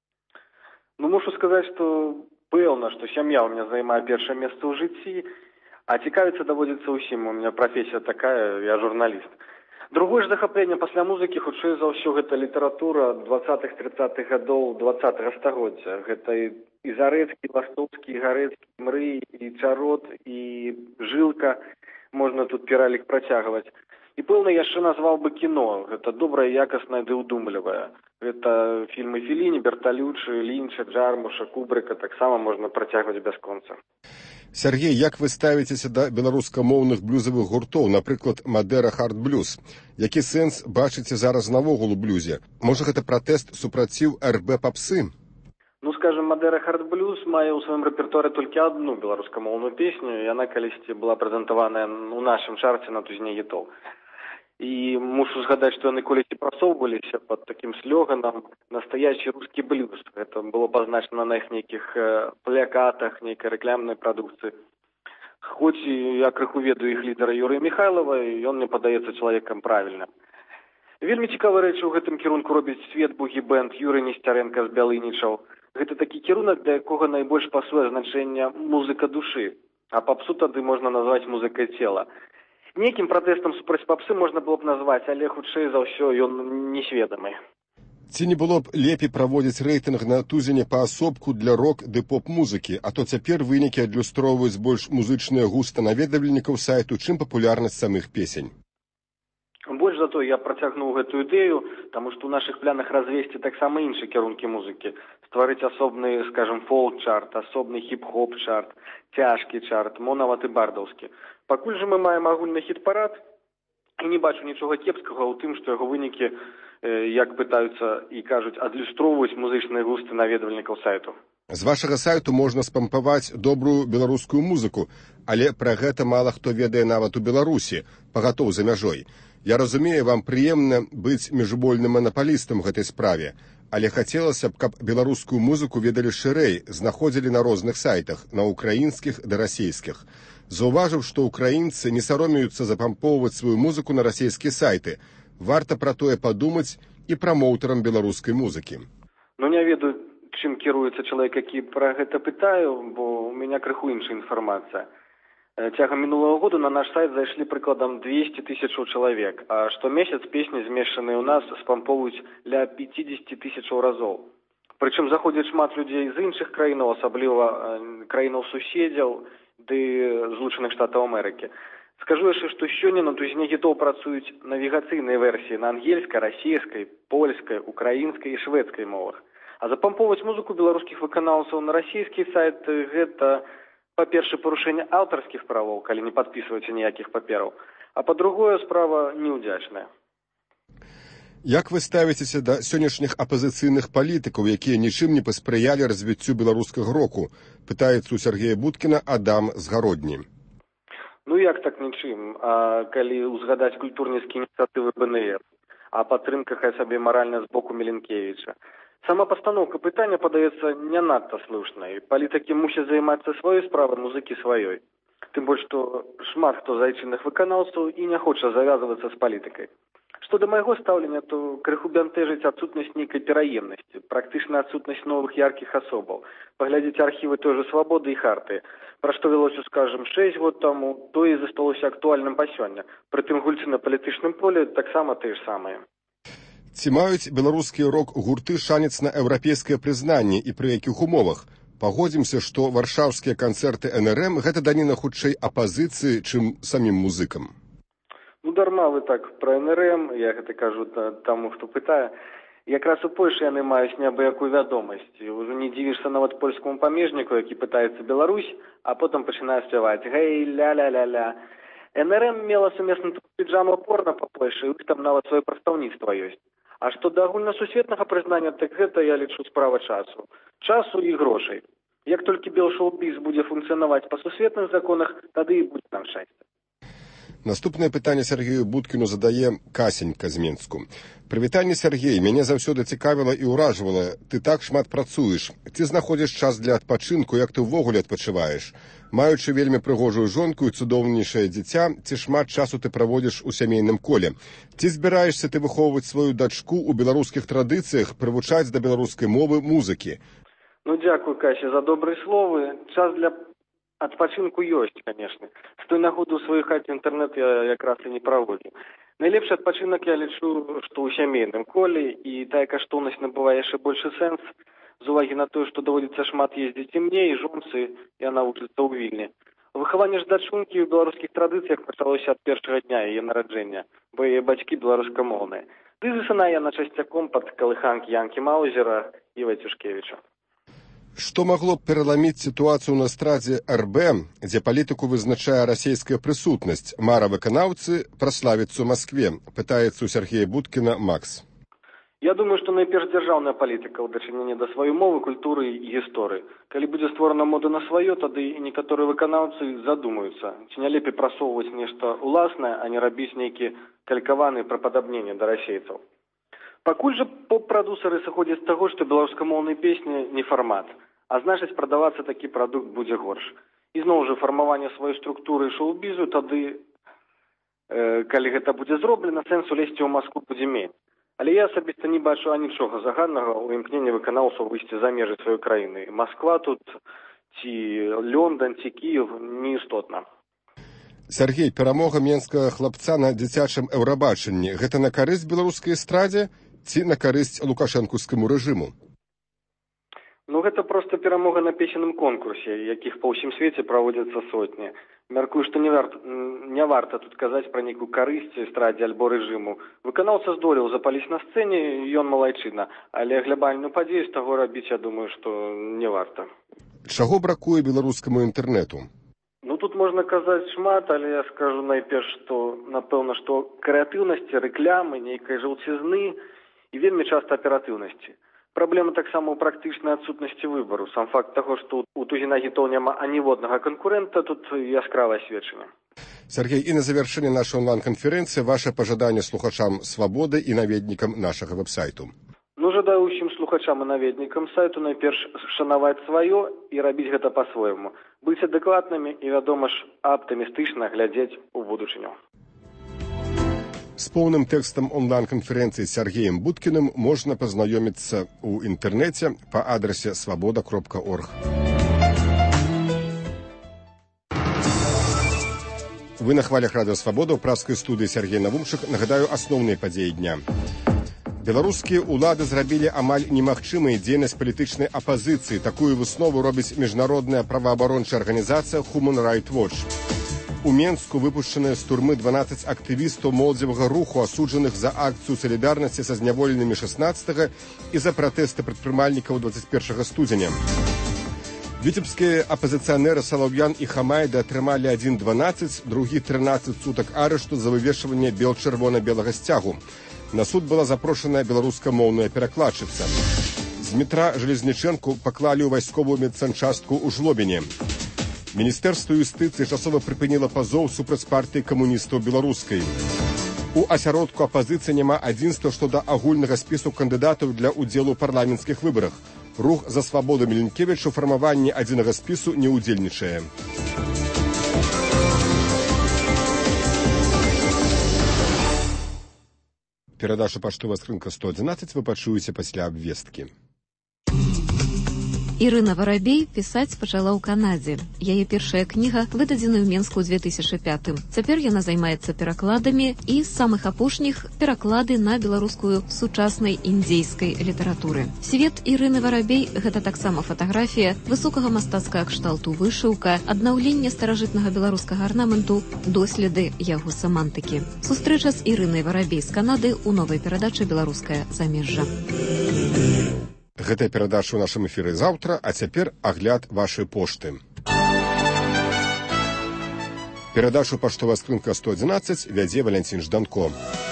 Ну, мушу сказаць, што пэўна, што сям'я ў мяне займае першае месца ў жыцці, а цікавіцца даводзіцца ўсім. У мяне прафесія такая, я журналіст. Другое ж захапленне пасля музыкі, хутчэй за ўсё, гэта літаратура дваццатых-трыццатых гадоў дваццатага стагоддзя. Гэта і Зарэцкі, Ластоўскі, і Гарэцкі, Мрый, і Чарот, і Жылка. Можна тут пералік працягваць. І пэўна яшчэ назваў бы кіно. Гэта добрае, якаснае ды ўдумлівае. Гэта фільмы Феліні, Берталючы, Лінча, Джармуша, Кубрыка. Таксама можна працягваць бясконца. Сергей, як вы ставіцеся да беларускамоўных блюзавых гуртоў, напрыклад, Мадера Хард-блюз? Які сэнс бачыце зараз навогул у блюзе? Можа, гэта пратэст супраціў эр бэ папсы? Ну, скажем, Мадера Хард-блюз мае ў сваім рэпертуары толькі адну беларускамоўную песню. Яна калісьці была прэзентаваная ў нашым чарце на тузіне хітоў. І мушу згадаць, што яны колісьці прасоўваліся пад такім слёганам «Настоящий русский блюз». Гэта было пазначана на іх нейкіх плакатах, нейкай рэклямнай прадукцыі. Хоць я крыху ведаю іх лідара Юрыя Михайлова, і ён мне падаецца чалавекам правільным. Вельмі цікавыя рэчы ў гэтым кірунку робіць Свет бугі-бэнд, Юрый Несцярэнка з Бялынічаў. Гэта такі кірунак, для якога найбольш пасуе значэнне музыка душы, а папсу тады можна назваць музыкай цела. Нейкім пратэстам супраць папсы можна было б назваць, але хутчэй за ўсё ён несведамы. Ці не было б лепей праводзіць рэйтынг на тузіне паасобку для рок ды поп-музыкі, а то цяпер вынікі адлюстроўваюць больш музычныя густы наведвальнікаў сайту, чым папулярнасць самых песень. Больш за то я працягнуў гэтую ідэю, таму што ў нашых планах развесці таксама іншыя кірункі музыкі. Стварыць асобны, скажем, фолк-чарт, асобны хіп-хоп-чарт, цяжкі чарт, монаваты бардаўскі. Пакуль жа мы маем агульны хіт-парад, І не бачу нічога кепскага ў тым, што яго вынікі, як пытаюцца і кажуць, адлюстроўваюць музычныя густы наведвальнікаў сайту. З вашага сайту можна спампаваць добрую беларускую музыку, але пра гэта мала хто ведае нават у Беларусі, пагатоў за мяжой. Я разумею, вам прыемна быць міжвольным манапалістам у гэтай справе, але хацелася б, каб беларускую музыку ведалі шырэй, знаходзілі на розных сайтах, на украінскіх да расійскіх. Заўважыў, што украінцы не саромеюцца запампоўваць сваю музыку на расійскія сайты. Варта пра тое падумаць і прамоўтарам беларускай музыкі. Ну, не ведаю, чым кіруецца чалавек, які пра гэта пытаю, бо у мяне крыху іншая інфармацыя. Цягам мінулого году на наш сайт зайшлі прыкладам двести тысячаў чалавек, а штомесяц песні, змешчаныя ў нас, спампоўваюць ля пятьдесят тысячаў разоў. Прычым заходзіць шмат людзей з іншых краінаў, асабліва краінаў суседзяў, ды Злучаных Штатаў Амерыкі. Скажу яшчэ, што сёння на тузіне гітоў працуюць навігацыйныя версіі на ангельскай, расійскай, польскай, украінскай і шведскай мовах. А запампоўваць музыку беларускіх выканаўцаў на расійскі сайт – гэта, па-першае, парушэнне аўтарскіх правоў, калі не падпісваеце ніякіх папераў, а па-другое, справа неўдзячная. Як вы ставіцеся да сённяшніх апазіцыйных палітыкаў, якія нічым не паспрыялі развіццю беларускага року, пытаецца у Сергея Будкіна Адам з Гародні. Ну як так нічым, а калі ўзгадаць культурніцкія ініцыятывы бэ эн эф, а падтрымка хай сабе маральна з боку Міленкевіча. Сама пастаноўка пытання падаецца не надта слушнай. Палітыкі мусяць займацца сваёй справай, музыкі сваёй. Тым больш, што шмат хто з айчынных выканаўцаў і не хоча завязвацца з палітыкай. Што да майго стаўлення, то крыху бянтэжыць адсутнасць нейкай пераемнасці, практычна адсутнасць новых яркіх асобаў. Паглядзіце архівы той жа Свабоды і Харты. Пра што вялося, скажам, шэсць год таму, то і засталося актуальным па сёння. Прытым гульцы на палітычным полі таксама тыя ж самыя. Ці маюць беларускія рок-гурты шанец на еўрапейскае прызнанне і пры якіх умовах? Пагодзімся, што варшаўскія канцэрты эн эр эм гэта даніна хутчэй апазіцыі, чым самім музыкам. Ну, дарма вы так пра эн эр эм, я гэта кажу таму, хто пытае. Якраз у Польшы яны маюць неабыякую вядомасць. Ужо не дзівішся нават польскаму памежніку, які пытаецца Беларусь, а потым пачынае спяваць «Гэй, ля-ля-ля-ля». эн эр эм мела сумесны піджаму порно па Польшы, і там нават сваё прадстаўніцтва ёсць. А што да агульнасусветнага прызнання, так гэта, я лічу, справа часу. Часу і грошай. Як толькі бел-шоу-біз будзе функцыянаваць па сусветных законах, тады і будзе нам шчасце. Наступнае пытанне Сергею Будкіну задае Касенька з Менску. Прывітанне, Сергей, мяне заўсёды цікавіла і ўражвала. Ты так шмат працуеш. Ці знаходзіш час для адпачынку, як ты ўвогуле адпачываеш? Маючы вельмі прыгожую жонку і цудоўнейшае дзіця, ці шмат часу ты праводзіш у сямейным коле? Ці збіраешся ты выхоўваць сваю дачку ў беларускіх традыцыях, прывучаць да беларускай мовы, музыкі? Ну, дзякую, Кася, за добрыя словы. Час для адпачынку ёсць, канешне. З той нагоды ў сваёй хаце інтэрнэт я якраз і не праводзіў. Найлепшы адпачынак я лічу, што ў сямейным коле, і тая каштоўнасць набывае яшчэ большы сэнс з увагі на тое, што даводзіцца шмат ездзіць і мне, і жонцы, яна вучыцца ў Вільні. Выхаванне ж дачункі ў беларускіх традыцыях пачалося ад першага дня яе нараджэння, бо яе бацькі беларускамоўныя. Ды засынае яна часцяком пад калыханкі Янкі Маузера і Вайцюшкевіча. Што магло б пераламіць сітуацыю на эстрадзе эр бэ, дзе палітыку вызначае расійская прысутнасць? Мара выканаўцы праславіцца ў Маскве, пытаецца у Сергея Будкіна Макс. Я думаю, што найперш дзяржаўная палітыка ў дачыненні да сваёй мовы, культуры і гісторыі. Калі будзе створана мода на сваё, тады і некаторыя выканаўцы задумаюцца, ці не лепей прасоўваць нешта ўласнае, а не рабіць нейкі калькаваныя прападабненні да расейцаў. Пакуль жа поп-прадусары сыходзяць з таго, што беларускамоўныя песні не фармат, а значыць прадавацца такі прадукт будзе горш. І зноў жа фармаванне сваёй структуры шоу-бізу, тады, э, калі гэта будзе зроблена, сэнсу лезці ў Маскву будзе менш. Але я асабіста не бачу анічога заганнага ў імкненні выканаўцаў выйсці за межы сваёй краіны. Масква тут, ці Лондон, ці Кіев не істотна. Сергей, перамога менскага хлапца на дзіцячым еўрабачанні – гэта на карысць беларускай эстрадзе ці на карысць лукашэнкаўскаму рэжыму? Ну, гэта проста перамога на песенным конкурсе, якіх па ўсім свеце праводзяцца сотні. Мяркую, што не варта, не варта тут казаць пра нейкую карысць эстрадзе альбо рэжыму. Выканаўца здолеў запаліць на сцэне, ён малайчына, але глябальную падзею з таго рабіць, я думаю, што не варта. Чаго бракуе беларускаму інтэрнэту? Ну, тут можна казаць шмат, але я скажу найперш, што, напэўна, што крэатыўнасці, рэклямы, нейкай жаўцізны і вельмі часта аператыўнасці. Праблема таксама ў практычнай адсутнасці выбару. Сам факт таго, што у тузіна гітоў няма аніводнага канкурэнта, тут яскравае сведчанне. Сергей, і на завяршэнне нашай онлайн-канферэнцыі ваше пажаданне слухачам «Свабоды» і наведнікам нашага вэб-сайту. Ну, жадаю ўсім слухачам і наведнікам сайту найперш шанаваць сваё і рабіць гэта па-свойму. Быць адэкватнымі і, вядома ж, аптымістычна глядзець у будучыню. З поўным тэкстам онлайн-канферэнцыі з Сергеем Будкіным можна пазнаёміцца ў інтэрнэце па адрасе свабода кропка орг. Вы на хвалях радыё «Свабода» ў пражскай студыі Сергей Навумчык. Нагадаю асноўныя падзеі дня. Беларускія ўлады зрабілі амаль немагчымай дзейнасць палітычнай апазіцыі. Такую выснову робіць міжнародная праваабарончая арганізацыя Human Rights Watch. У Менску выпушчаныя з турмы дванаццаць актывістаў моладзевага руху, асуджаных за акцыю салідарнасці са зняволенымі шаснаццатага і за пратэсты прадпрымальнікаў дваццаць першага студзеня. Віцебскія апазіцыянеры Салаўян і Хамайда атрымалі адзін дванаццаць, другі трынаццаць сутак арышту за вывешванне бел-чырвона-белага сцягу. На суд была запрошаная беларускамоўная перакладчыца. З метра Жалезнічэнку паклалі ў вайсковую медсанчастку ў Жлобіне. Міністэрства юстыцыі часова прыпыніла пазоў супраць партыі камуністаў беларускай. У асяродку апазіцыі няма адзінства што да агульнага спісу кандыдатаў для ўдзелу ў парламенцкіх выбарах. Рух за свабоду Міленкевіч у фармаванні адзінага спісу не ўдзельнічае. Перадачу паштовая скрынка сто адзінаццаць вы пачуеце пасля абвесткі. Ірына Варабей пісаць пачала ў Канадзе. Яе першая кніга выдадзена ў Менску ў две тысячы пятым. Цяпер яна займаецца перакладамі і з самых апошніх пераклады на беларускую сучаснай індзейскай літаратуры. Свет Ірыны Варабей – гэта таксама фатаграфія высокага мастацкага кшталту вышыўка, аднаўленне старажытнага беларускага арнаменту, доследы яго семантыкі. Сустрэча з Ірынай Варабей з Канады ў новай перадачы «Беларускае замежжа». Гэтая перадача ў нашым эфіры заўтра, а цяпер агляд вашай пошты. Перадачу паштовая скрынка сто адзінаццаць вядзе Валянцін Жданко.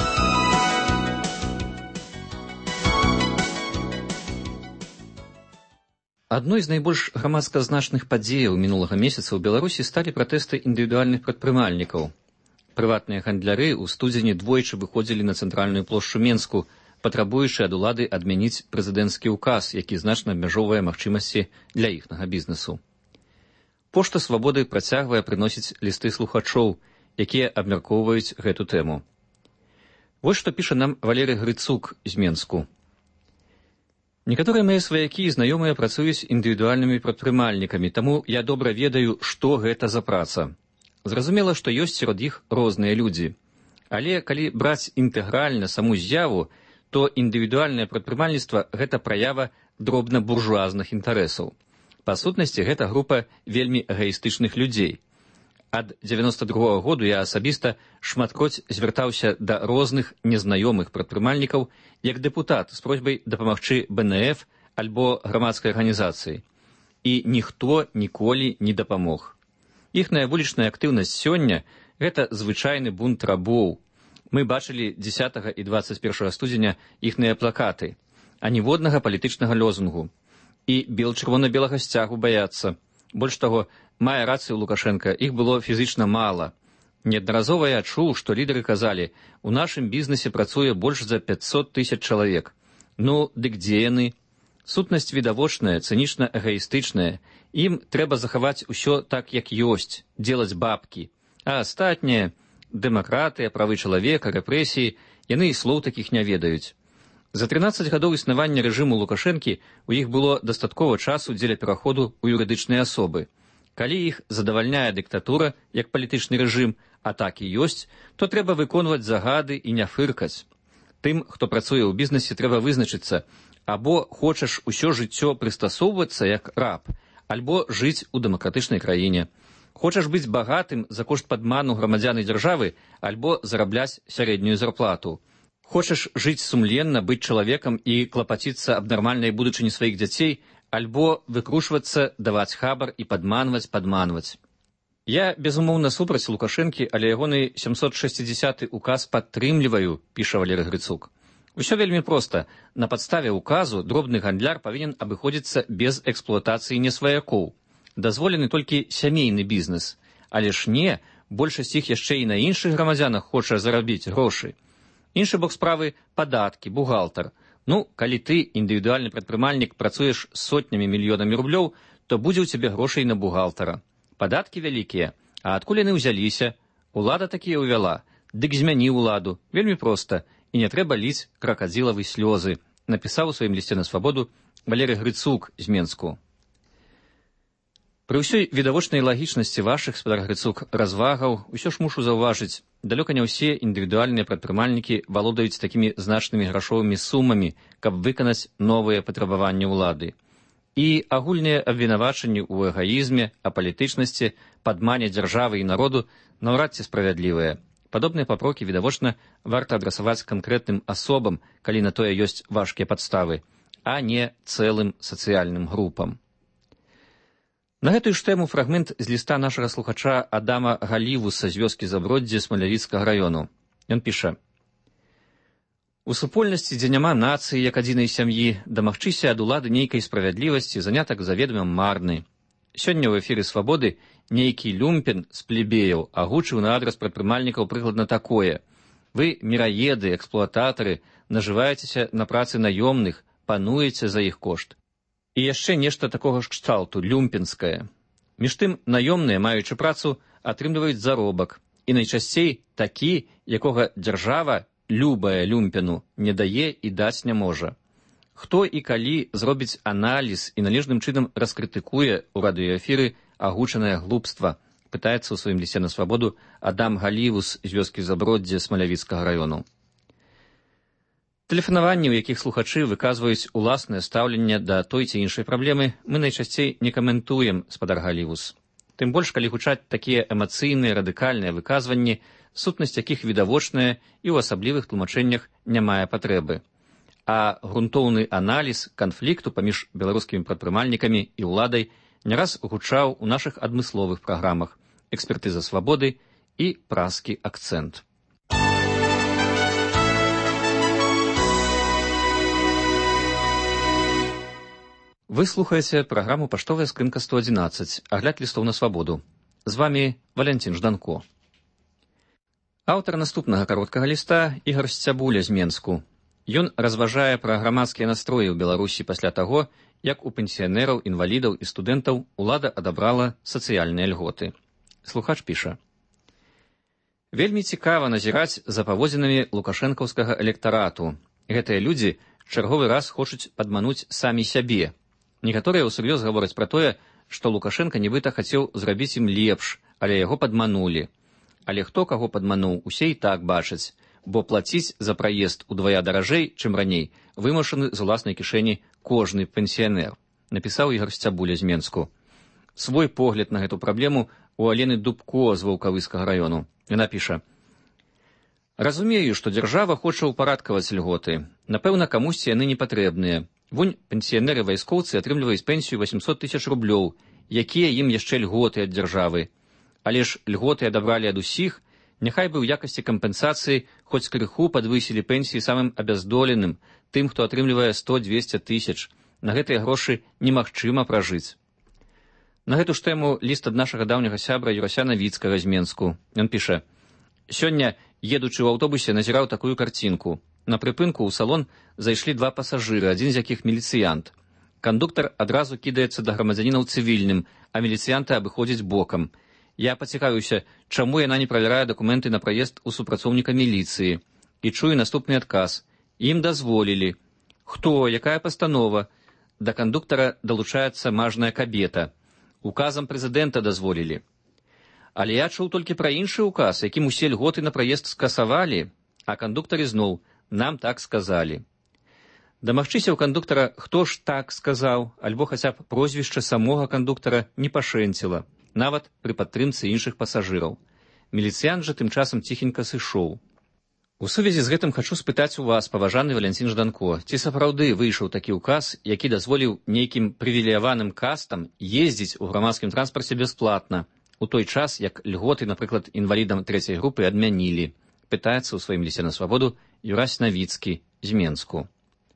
Адной з найбольш грамадска значных падзеяў минулага месяца ў Беларусі сталі пратэсты індывідуальных прадпрымальнікаў. Прыватныя гандляры ў студзені двойчы выходзілі на цэнтральную плошчу Менску, патрабуючы ад улады адмяніць прэзідэнцкі ўказ, які значна абмяжоўвае магчымасці для іхнага бізнесу. Пошта Свабоды працягвае прыносіць лісты слухачоў, якія абмяркоўваюць гэту тэму. Вось што піша нам Валерый Грыцук з Менску. Некаторыя мае сваякі і знаёмыя працуюць індывідуальнымі прадпрымальнікамі, таму я добра ведаю, што гэта за праца. Зразумела, што ёсць сярод іх розныя людзі. Але калі браць інтэгральна саму з'яву, то індывідуальнае прадпрымальніцтва – гэта праява дробна-буржуазных інтарэсаў. Па сутнасці, гэта група вельмі эгаістычных людзей. Ад дзевяноста другога году я асабіста шматкроць звяртаўся да розных незнаёмых прадпрымальнікаў як дэпутат з просьбай дапамагчы бэ эн эф альбо грамадскай арганізацыі. І ніхто ніколі не дапамог. Іхная вулічная актыўнасць сёння – гэта звычайны бунт рабоў. Мы бачылі дзесятага і дваццаць першага студзеня іхныя плакаты, а ніводнага палітычнага лозунгу. І бел-чырвона-белага сцягу баяцца. Больш таго, мае рацыю Лукашенка, іх было фізычна мала. Неаднаразова я чуў, што лідары казалі, у нашым бізнесе працуе больш за пяцьсот тысяч чалавек. Ну, дык дзе яны? Сутнасць відавочная, цынічна-эгаістычная. Ім трэба захаваць усё так, як ёсць, делаць бабкі. А астатняе... Дэмакратыя, правы чалавека, рэпрэсіі, яны і слоў такіх не ведаюць. За трынаццаць гадоў існавання рэжыму Лукашэнкі у іх было дастаткова часу дзеля пераходу ў юрыдычныя асобы. Калі іх задавальняе дыктатура, як палітычны рэжым, а так і ёсць, то трэба выконваць загады і не фыркаць. Тым, хто працуе ў бізнесе, трэба вызначыцца, або хочаш усё жыццё прыстасоўвацца як раб, альбо жыць у дэмакратычнай краіне. Хочаш быць багатым за кошт падману грамадзян і дзяржавы альбо зарабляць сярэднюю зарплату. Хочаш жыць сумленна, быць чалавекам і клапаціцца аб нармальнай будучыні сваіх дзяцей альбо выкрушвацца, даваць хабар і падманваць, падманваць. Я, безумоўна, супраць Лукашэнкі, але ягоны сямсот шэсцідзесяты указ падтрымліваю, піша Валерый Грыцук. Усё вельмі проста. На падставе указу дробны гандляр павінен абыходзіцца без эксплуатацыі несваякоў. Дазволены толькі сямейны бізнес. Але ж не, большасць іх яшчэ і на іншых грамадзянах хоча зарабіць грошы. Іншы бок справы – падаткі, бухгалтар. Ну, калі ты, індывідуальны прадпрымальнік, працуеш сотнямі мільёнамі рублёў, то будзе ў цябе грошай на бухгалтара. Падаткі вялікія, а адкуль яны ўзяліся? Улада такія ўвяла, дык змяні ўладу, вельмі проста, і не трэба ліць кракадзілавы слёзы, напісаў у сваім лісце на свабоду Валерый Грыцук з Менску. Пры ўсёй відавочнай лагічнасці вашых, спадар Грыцук, развагаў, усё ж мушу заўважыць, далёка не ўсе індывідуальныя прадпрымальнікі валодаюць такімі значнымі грашовымі сумамі, каб выканаць новыя патрабаванні ўлады. І агульныя абвінавачанні ў эгаізме, апалітычнасці, падмане дзяржавы і народу наўрад ці справядлівыя. Падобныя папрокі, відавочна, варта адрасаваць канкрэтным асобам, калі на тое ёсць важкія падставы, а не цэлым сацыяльным групам. На гэтую ж тэму фрагмент з ліста нашага слухача Адама Галівуса з вёскі Заброддзе Смалявіцкага раёну. Ён піша: «У супольнасці, дзе няма нацыі, як адзінай сям'і, дамагчыся ад улады нейкай справядлівасці занятак заведома марны. Сёння ў эфіры «Свабоды» нейкі люмпен з плебеяў агучыў на адрас прадпрымальнікаў прыкладна такое: вы, міраеды, эксплуататары, нажываецеся на працы наёмных, пануеце за іх кошт. І яшчэ нешта такога ж кшталту, люмпенскае. Між тым, наёмныя, маючы працу, атрымліваюць заробак, і найчасцей такі, якога дзяржава, любая люмпену, не дае і даць не можа. Хто і калі зробіць аналіз і належным чынам раскрытыкуе ў радыёэфіры агучанае глупства, пытаецца ў сваім лісце на свабоду Адам Галівус з вёскі Заброддзе Смалявіцкага раёну. Тэлефанаванні, у якіх слухачы выказваюць уласнае стаўленне да той ці іншай праблемы, мы найчасцей не каментуем, спадар Галівус. Тым больш, калі гучаць такія эмацыйныя, радыкальныя выказванні, сутнасць якіх відавочная і ў асаблівых тлумачэннях не мае патрэбы. А грунтоўны аналіз канфлікту паміж беларускімі прадпрымальнікамі і ўладай не раз гучаў у нашых адмысловых праграмах «Экспертыза свабоды» і «Празкі акцэнт». Вы слухаеце праграму «Паштовая скрынка сто адзінаццаць», агляд лістоў на свабоду. З вамі Валянцін Жданко. Аўтар наступнага кароткага ліста Ігар Сцябуля з Менску. Ён разважае пра грамадскія настроі ў Беларусі пасля таго, як у пенсіянераў, інвалідаў і студэнтаў улада адабрала сацыяльныя льготы. Слухач піша: «Вельмі цікава назіраць за паводзінамі лукашэнкаўскага электарату. Гэтыя людзі чарговы раз хочуць падмануць самі сябе. Некаторыя ўсур'ёз гавораць пра тое, што Лукашенка нібыта хацеў зрабіць ім лепш, але яго падманулі. Але хто каго падмануў, усе і так бачаць, бо плаціць за праезд удвая даражэй, чым раней, вымушаны з уласнай кішэні кожны пенсіянер», напісаў Ігар Сцябуля з Менску. Свой погляд на гэту праблему у Алены Дубко з Ваўкавыскага раёну. Яна піша: «Разумею, што дзяржава хоча ўпарадкаваць льготы. Напэўна, камусьці яны не патрэбныя. Вунь пенсіянеры-вайскоўцы атрымліваюць пенсію восемьсот тысяч рублёў, якія ім яшчэ льготы ад дзяржавы. Але ж льготы адабралі ад усіх, няхай бы ў якасці кампенсацыі хоць крыху падвысілі пенсіі самым абяздоленым, тым, хто атрымлівае сто-двесце тысяч. На гэтыя грошы немагчыма пражыць». На гэту ж тэму ліст ад нашага даўняга сябра Юрася Навіцкага з Менску. Ён піша: «Сёння, едучы ў аўтобусе, назіраў такую карцінку. На прыпынку ў салон зайшлі два пасажыры, адзін з якіх міліцыянт. Кандуктар адразу кідаецца да грамадзяніна ў цывільным, а міліцыянта абыходзіць бокам. Я пацікавіўся, чаму яна не правярае дакументы на праезд у супрацоўніка міліцыі. І чую наступны адказ. Ім дазволілі. Хто, якая пастанова? Да кандуктара далучаецца мажная кабета. Указам прэзідэнта дазволілі. Але я чуў толькі пра іншы ўказ, якім усе льготы на праезд скасавалі, а кандуктары зноў: нам так сказалі. Дамагчыся ў кандуктара, хто ж так сказаў, альбо хаця б прозвішча самога кандуктара не пашэнціла, нават пры падтрымцы іншых пасажыраў. Міліцыянт жа тым часам ціхенька сышоў. У сувязі з гэтым хачу спытаць у вас, паважаны Валянцін Жданко, ці сапраўды выйшаў такі ўказ, які дазволіў нейкім прывілеяваным кастам ездзіць у грамадскім транспарце бясплатна, у той час, як льготы, напрыклад, інвалідам трэцяй групы адмянілі, пытаецца ў сваім лісце на свабоду Юрась Навіцкі з Менску.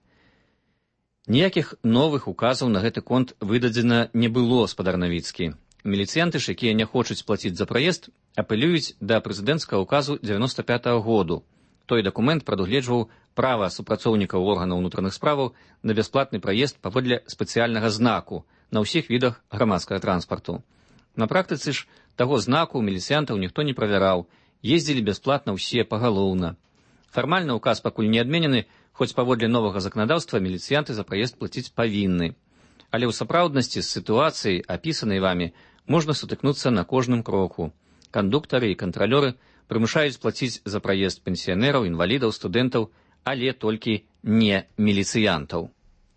Ніякіх новых указаў на гэты конт выдадзена не было, спадар Навіцкі. Міліцыянты ж, якія не хочуць плаціць за праезд, апелююць да прэзідэнцкага указу дзевяноста пятага году. Той дакумент прадугледжваў права супрацоўнікаў органаў унутраных справаў на бясплатны праезд паводле спецыяльнага знаку на ўсіх відах грамадскага транспарту. На практыцы ж таго знаку міліцыянтаў ніхто не правяраў, ездзілі бясплатна ўсе пагалоўна. Фармальна ўказ пакуль не адменены, хоць паводле новага заканадаўства міліцыянты за праезд плаціць павінны. Але ў сапраўднасці з сітуацыяй, апісанай вамі, можна сутыкнуцца на кожным кроку. Кандуктары і кантралёры прымушаюць плаціць за праезд пенсіянераў, інвалідаў, студэнтаў, але толькі не міліцыянтаў.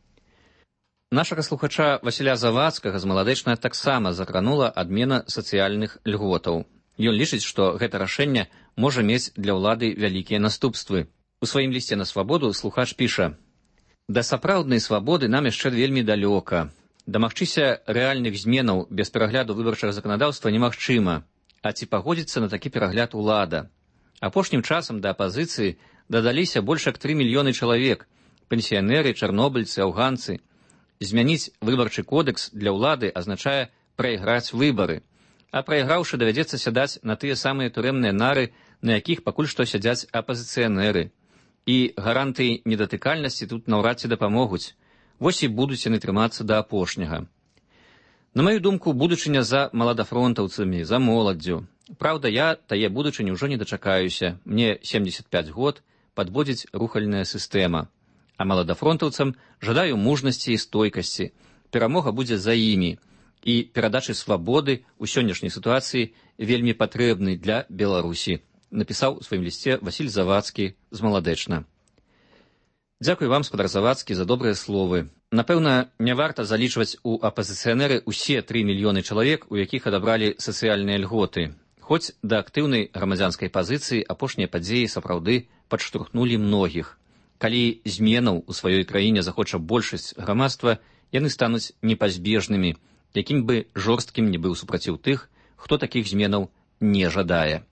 Нашага слухача Васіля Завадскага з Маладэчна таксама закранула адмена сацыяльных льготаў. Ён лічыць, што гэта рашэнне можа мець для ўлады вялікія наступствы. У сваім лісце на свабоду слухач піша: «Да сапраўднай свабоды нам яшчэ вельмі далёка. Дамагчыся рэальных зменаў без перагляду выбарчага заканадаўства немагчыма. А ці пагодзіцца на такі перагляд улада? Апошнім часам да апазіцыі дадаліся больш як тры мільёны чалавек, пенсіянеры, чарнобыльцы, афганцы. Змяніць выбарчы кодекс для ўлады азначае прайграць выбары. А прайграўшы давядзецца сядаць на тыя самыя турэмныя нары, на якіх пакуль што сядзяць апазіцыянеры. І гарантыі недатыкальнасці тут наўрад ці дапамогуць. Вось і будуць яны трымацца да апошняга. На маю думку, будучыня за маладафронтаўцамі, за моладдзю. Праўда, я тае будучыні ўжо не дачакаюся. Мне семдзесят пяць год, падводзіць рухальная сістэма. А маладафронтаўцам жадаю мужнасці і стойкасці. Перамога будзе за імі. І перадачы свабоды ў сённяшняй сітуацыі вельмі патрэбны для Беларусі, напісаў у сваім лісце Васіль Завадскі з Маладэчна. Дзякуй вам, спадар Завадскі, за добрыя словы. Напэўна, не варта залічваць у апазіцыянеры ўсе тры мільёны чалавек, у якіх адабралі сацыяльныя льготы. Хоць да актыўнай грамадзянскай пазіцыі апошнія падзеі сапраўды падштурхнулі многіх. Калі зменаў у сваёй краіне захоча большасць грамадства, яны стануць непазбежнымі, якім бы жорсткім не быў супраціў тых, хто такіх зменаў не жадае.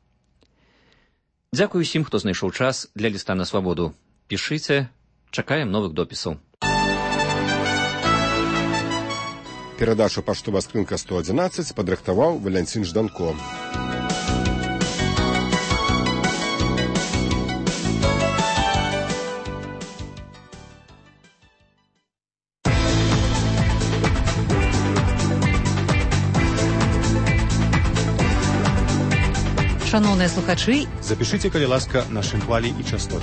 Дзякуй усім, хто знайшоў час для ліста на свабоду. Пішыце, чакаем новых допісаў. Перадачу «Паштовая скрынка сто адзінаццаць» падрыхтаваў Валянцін Жданко. Шановныя слухачы, запішыце, калі ласка, нашы хвалі і частоты.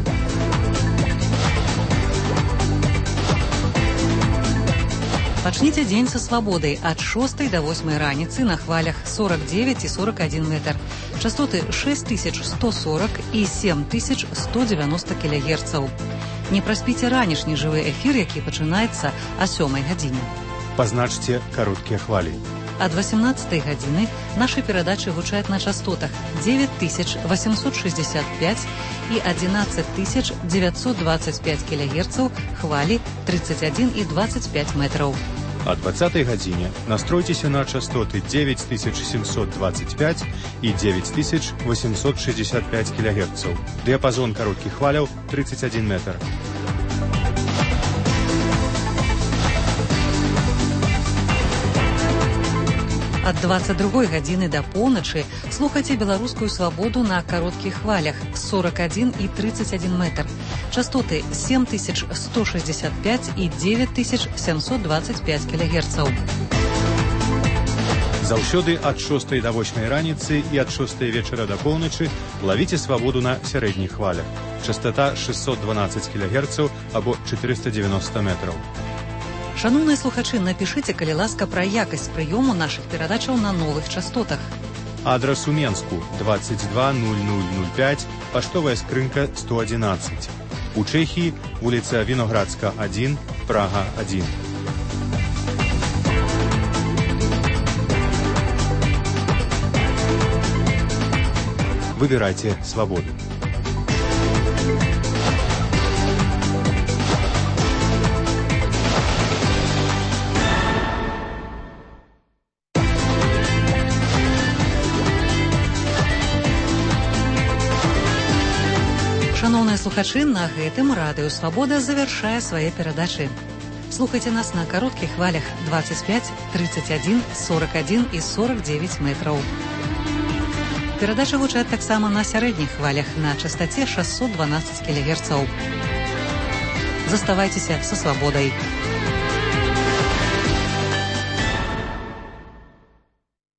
Пачніце дзень са свабодай ад шостай да восьмай раніцы на хвалях сорок девять і сорок один метр. Частоты шесть тысяч сто сорок і семь тысяч сто девяносто кілогерцаў. Не праспіце ранішні жывы эфір, які пачынаецца о сёмай гадзіне. Пазначце кароткія хвалі. Ад восемнадцатай гадзіны нашы перадачы гучаць на частотах девять тысяч восемьсот шестьдесят пять і одиннадцать тысяч девятьсот двадцать пять кілогерцаў, хвалі тридцать один і двадцать пять метраў. О двадцатай гадзіне настройцеся на частоты девять тысяч семьсот двадцать пять і девять тысяч восемьсот шестьдесят пять кілогерцаў. Дыяпазон кароткіх хваляў тридцать один метр. Ад двадцать другой гадзіны да поўначы слухайце беларускую свабоду на кароткіх хвалях сорок один і тридцать один метр. Частоты семь тысяч сто шестьдесят пять і девять тысяч семьсот двадцать пять кілогерцаў. Заўсёды ад шостай да восьмай раніцы і ад шостай вечара да поўначы лавіце свабоду на сярэдніх хвалях. Частота шестьсот двенадцать кілогерцаў або четыреста девяносто метраў. Шановныя слухачы, напішыце, калі ласка, пра якасць прыёму нашых перадачаў на новых частотах. Адрас у Менску двадцать два ноль ноль ноль пять, паштовая скрынка сто одиннадцать. У Чэхіі вуліца Віноградска один, Прага один. Выбирайте свободу. Шановныя слухачы, на гэтым радыё Свабода завяршае свае перадачы. Слухайце нас на кароткіх хвалях двадцать пять, тридцать один, сорок один и сорок девять метраў. Перадачы гучаць таксама на сярэдніх хвалях на частаце шестьсот двенадцать кілогерцаў. Заставайцеся са Свабодай.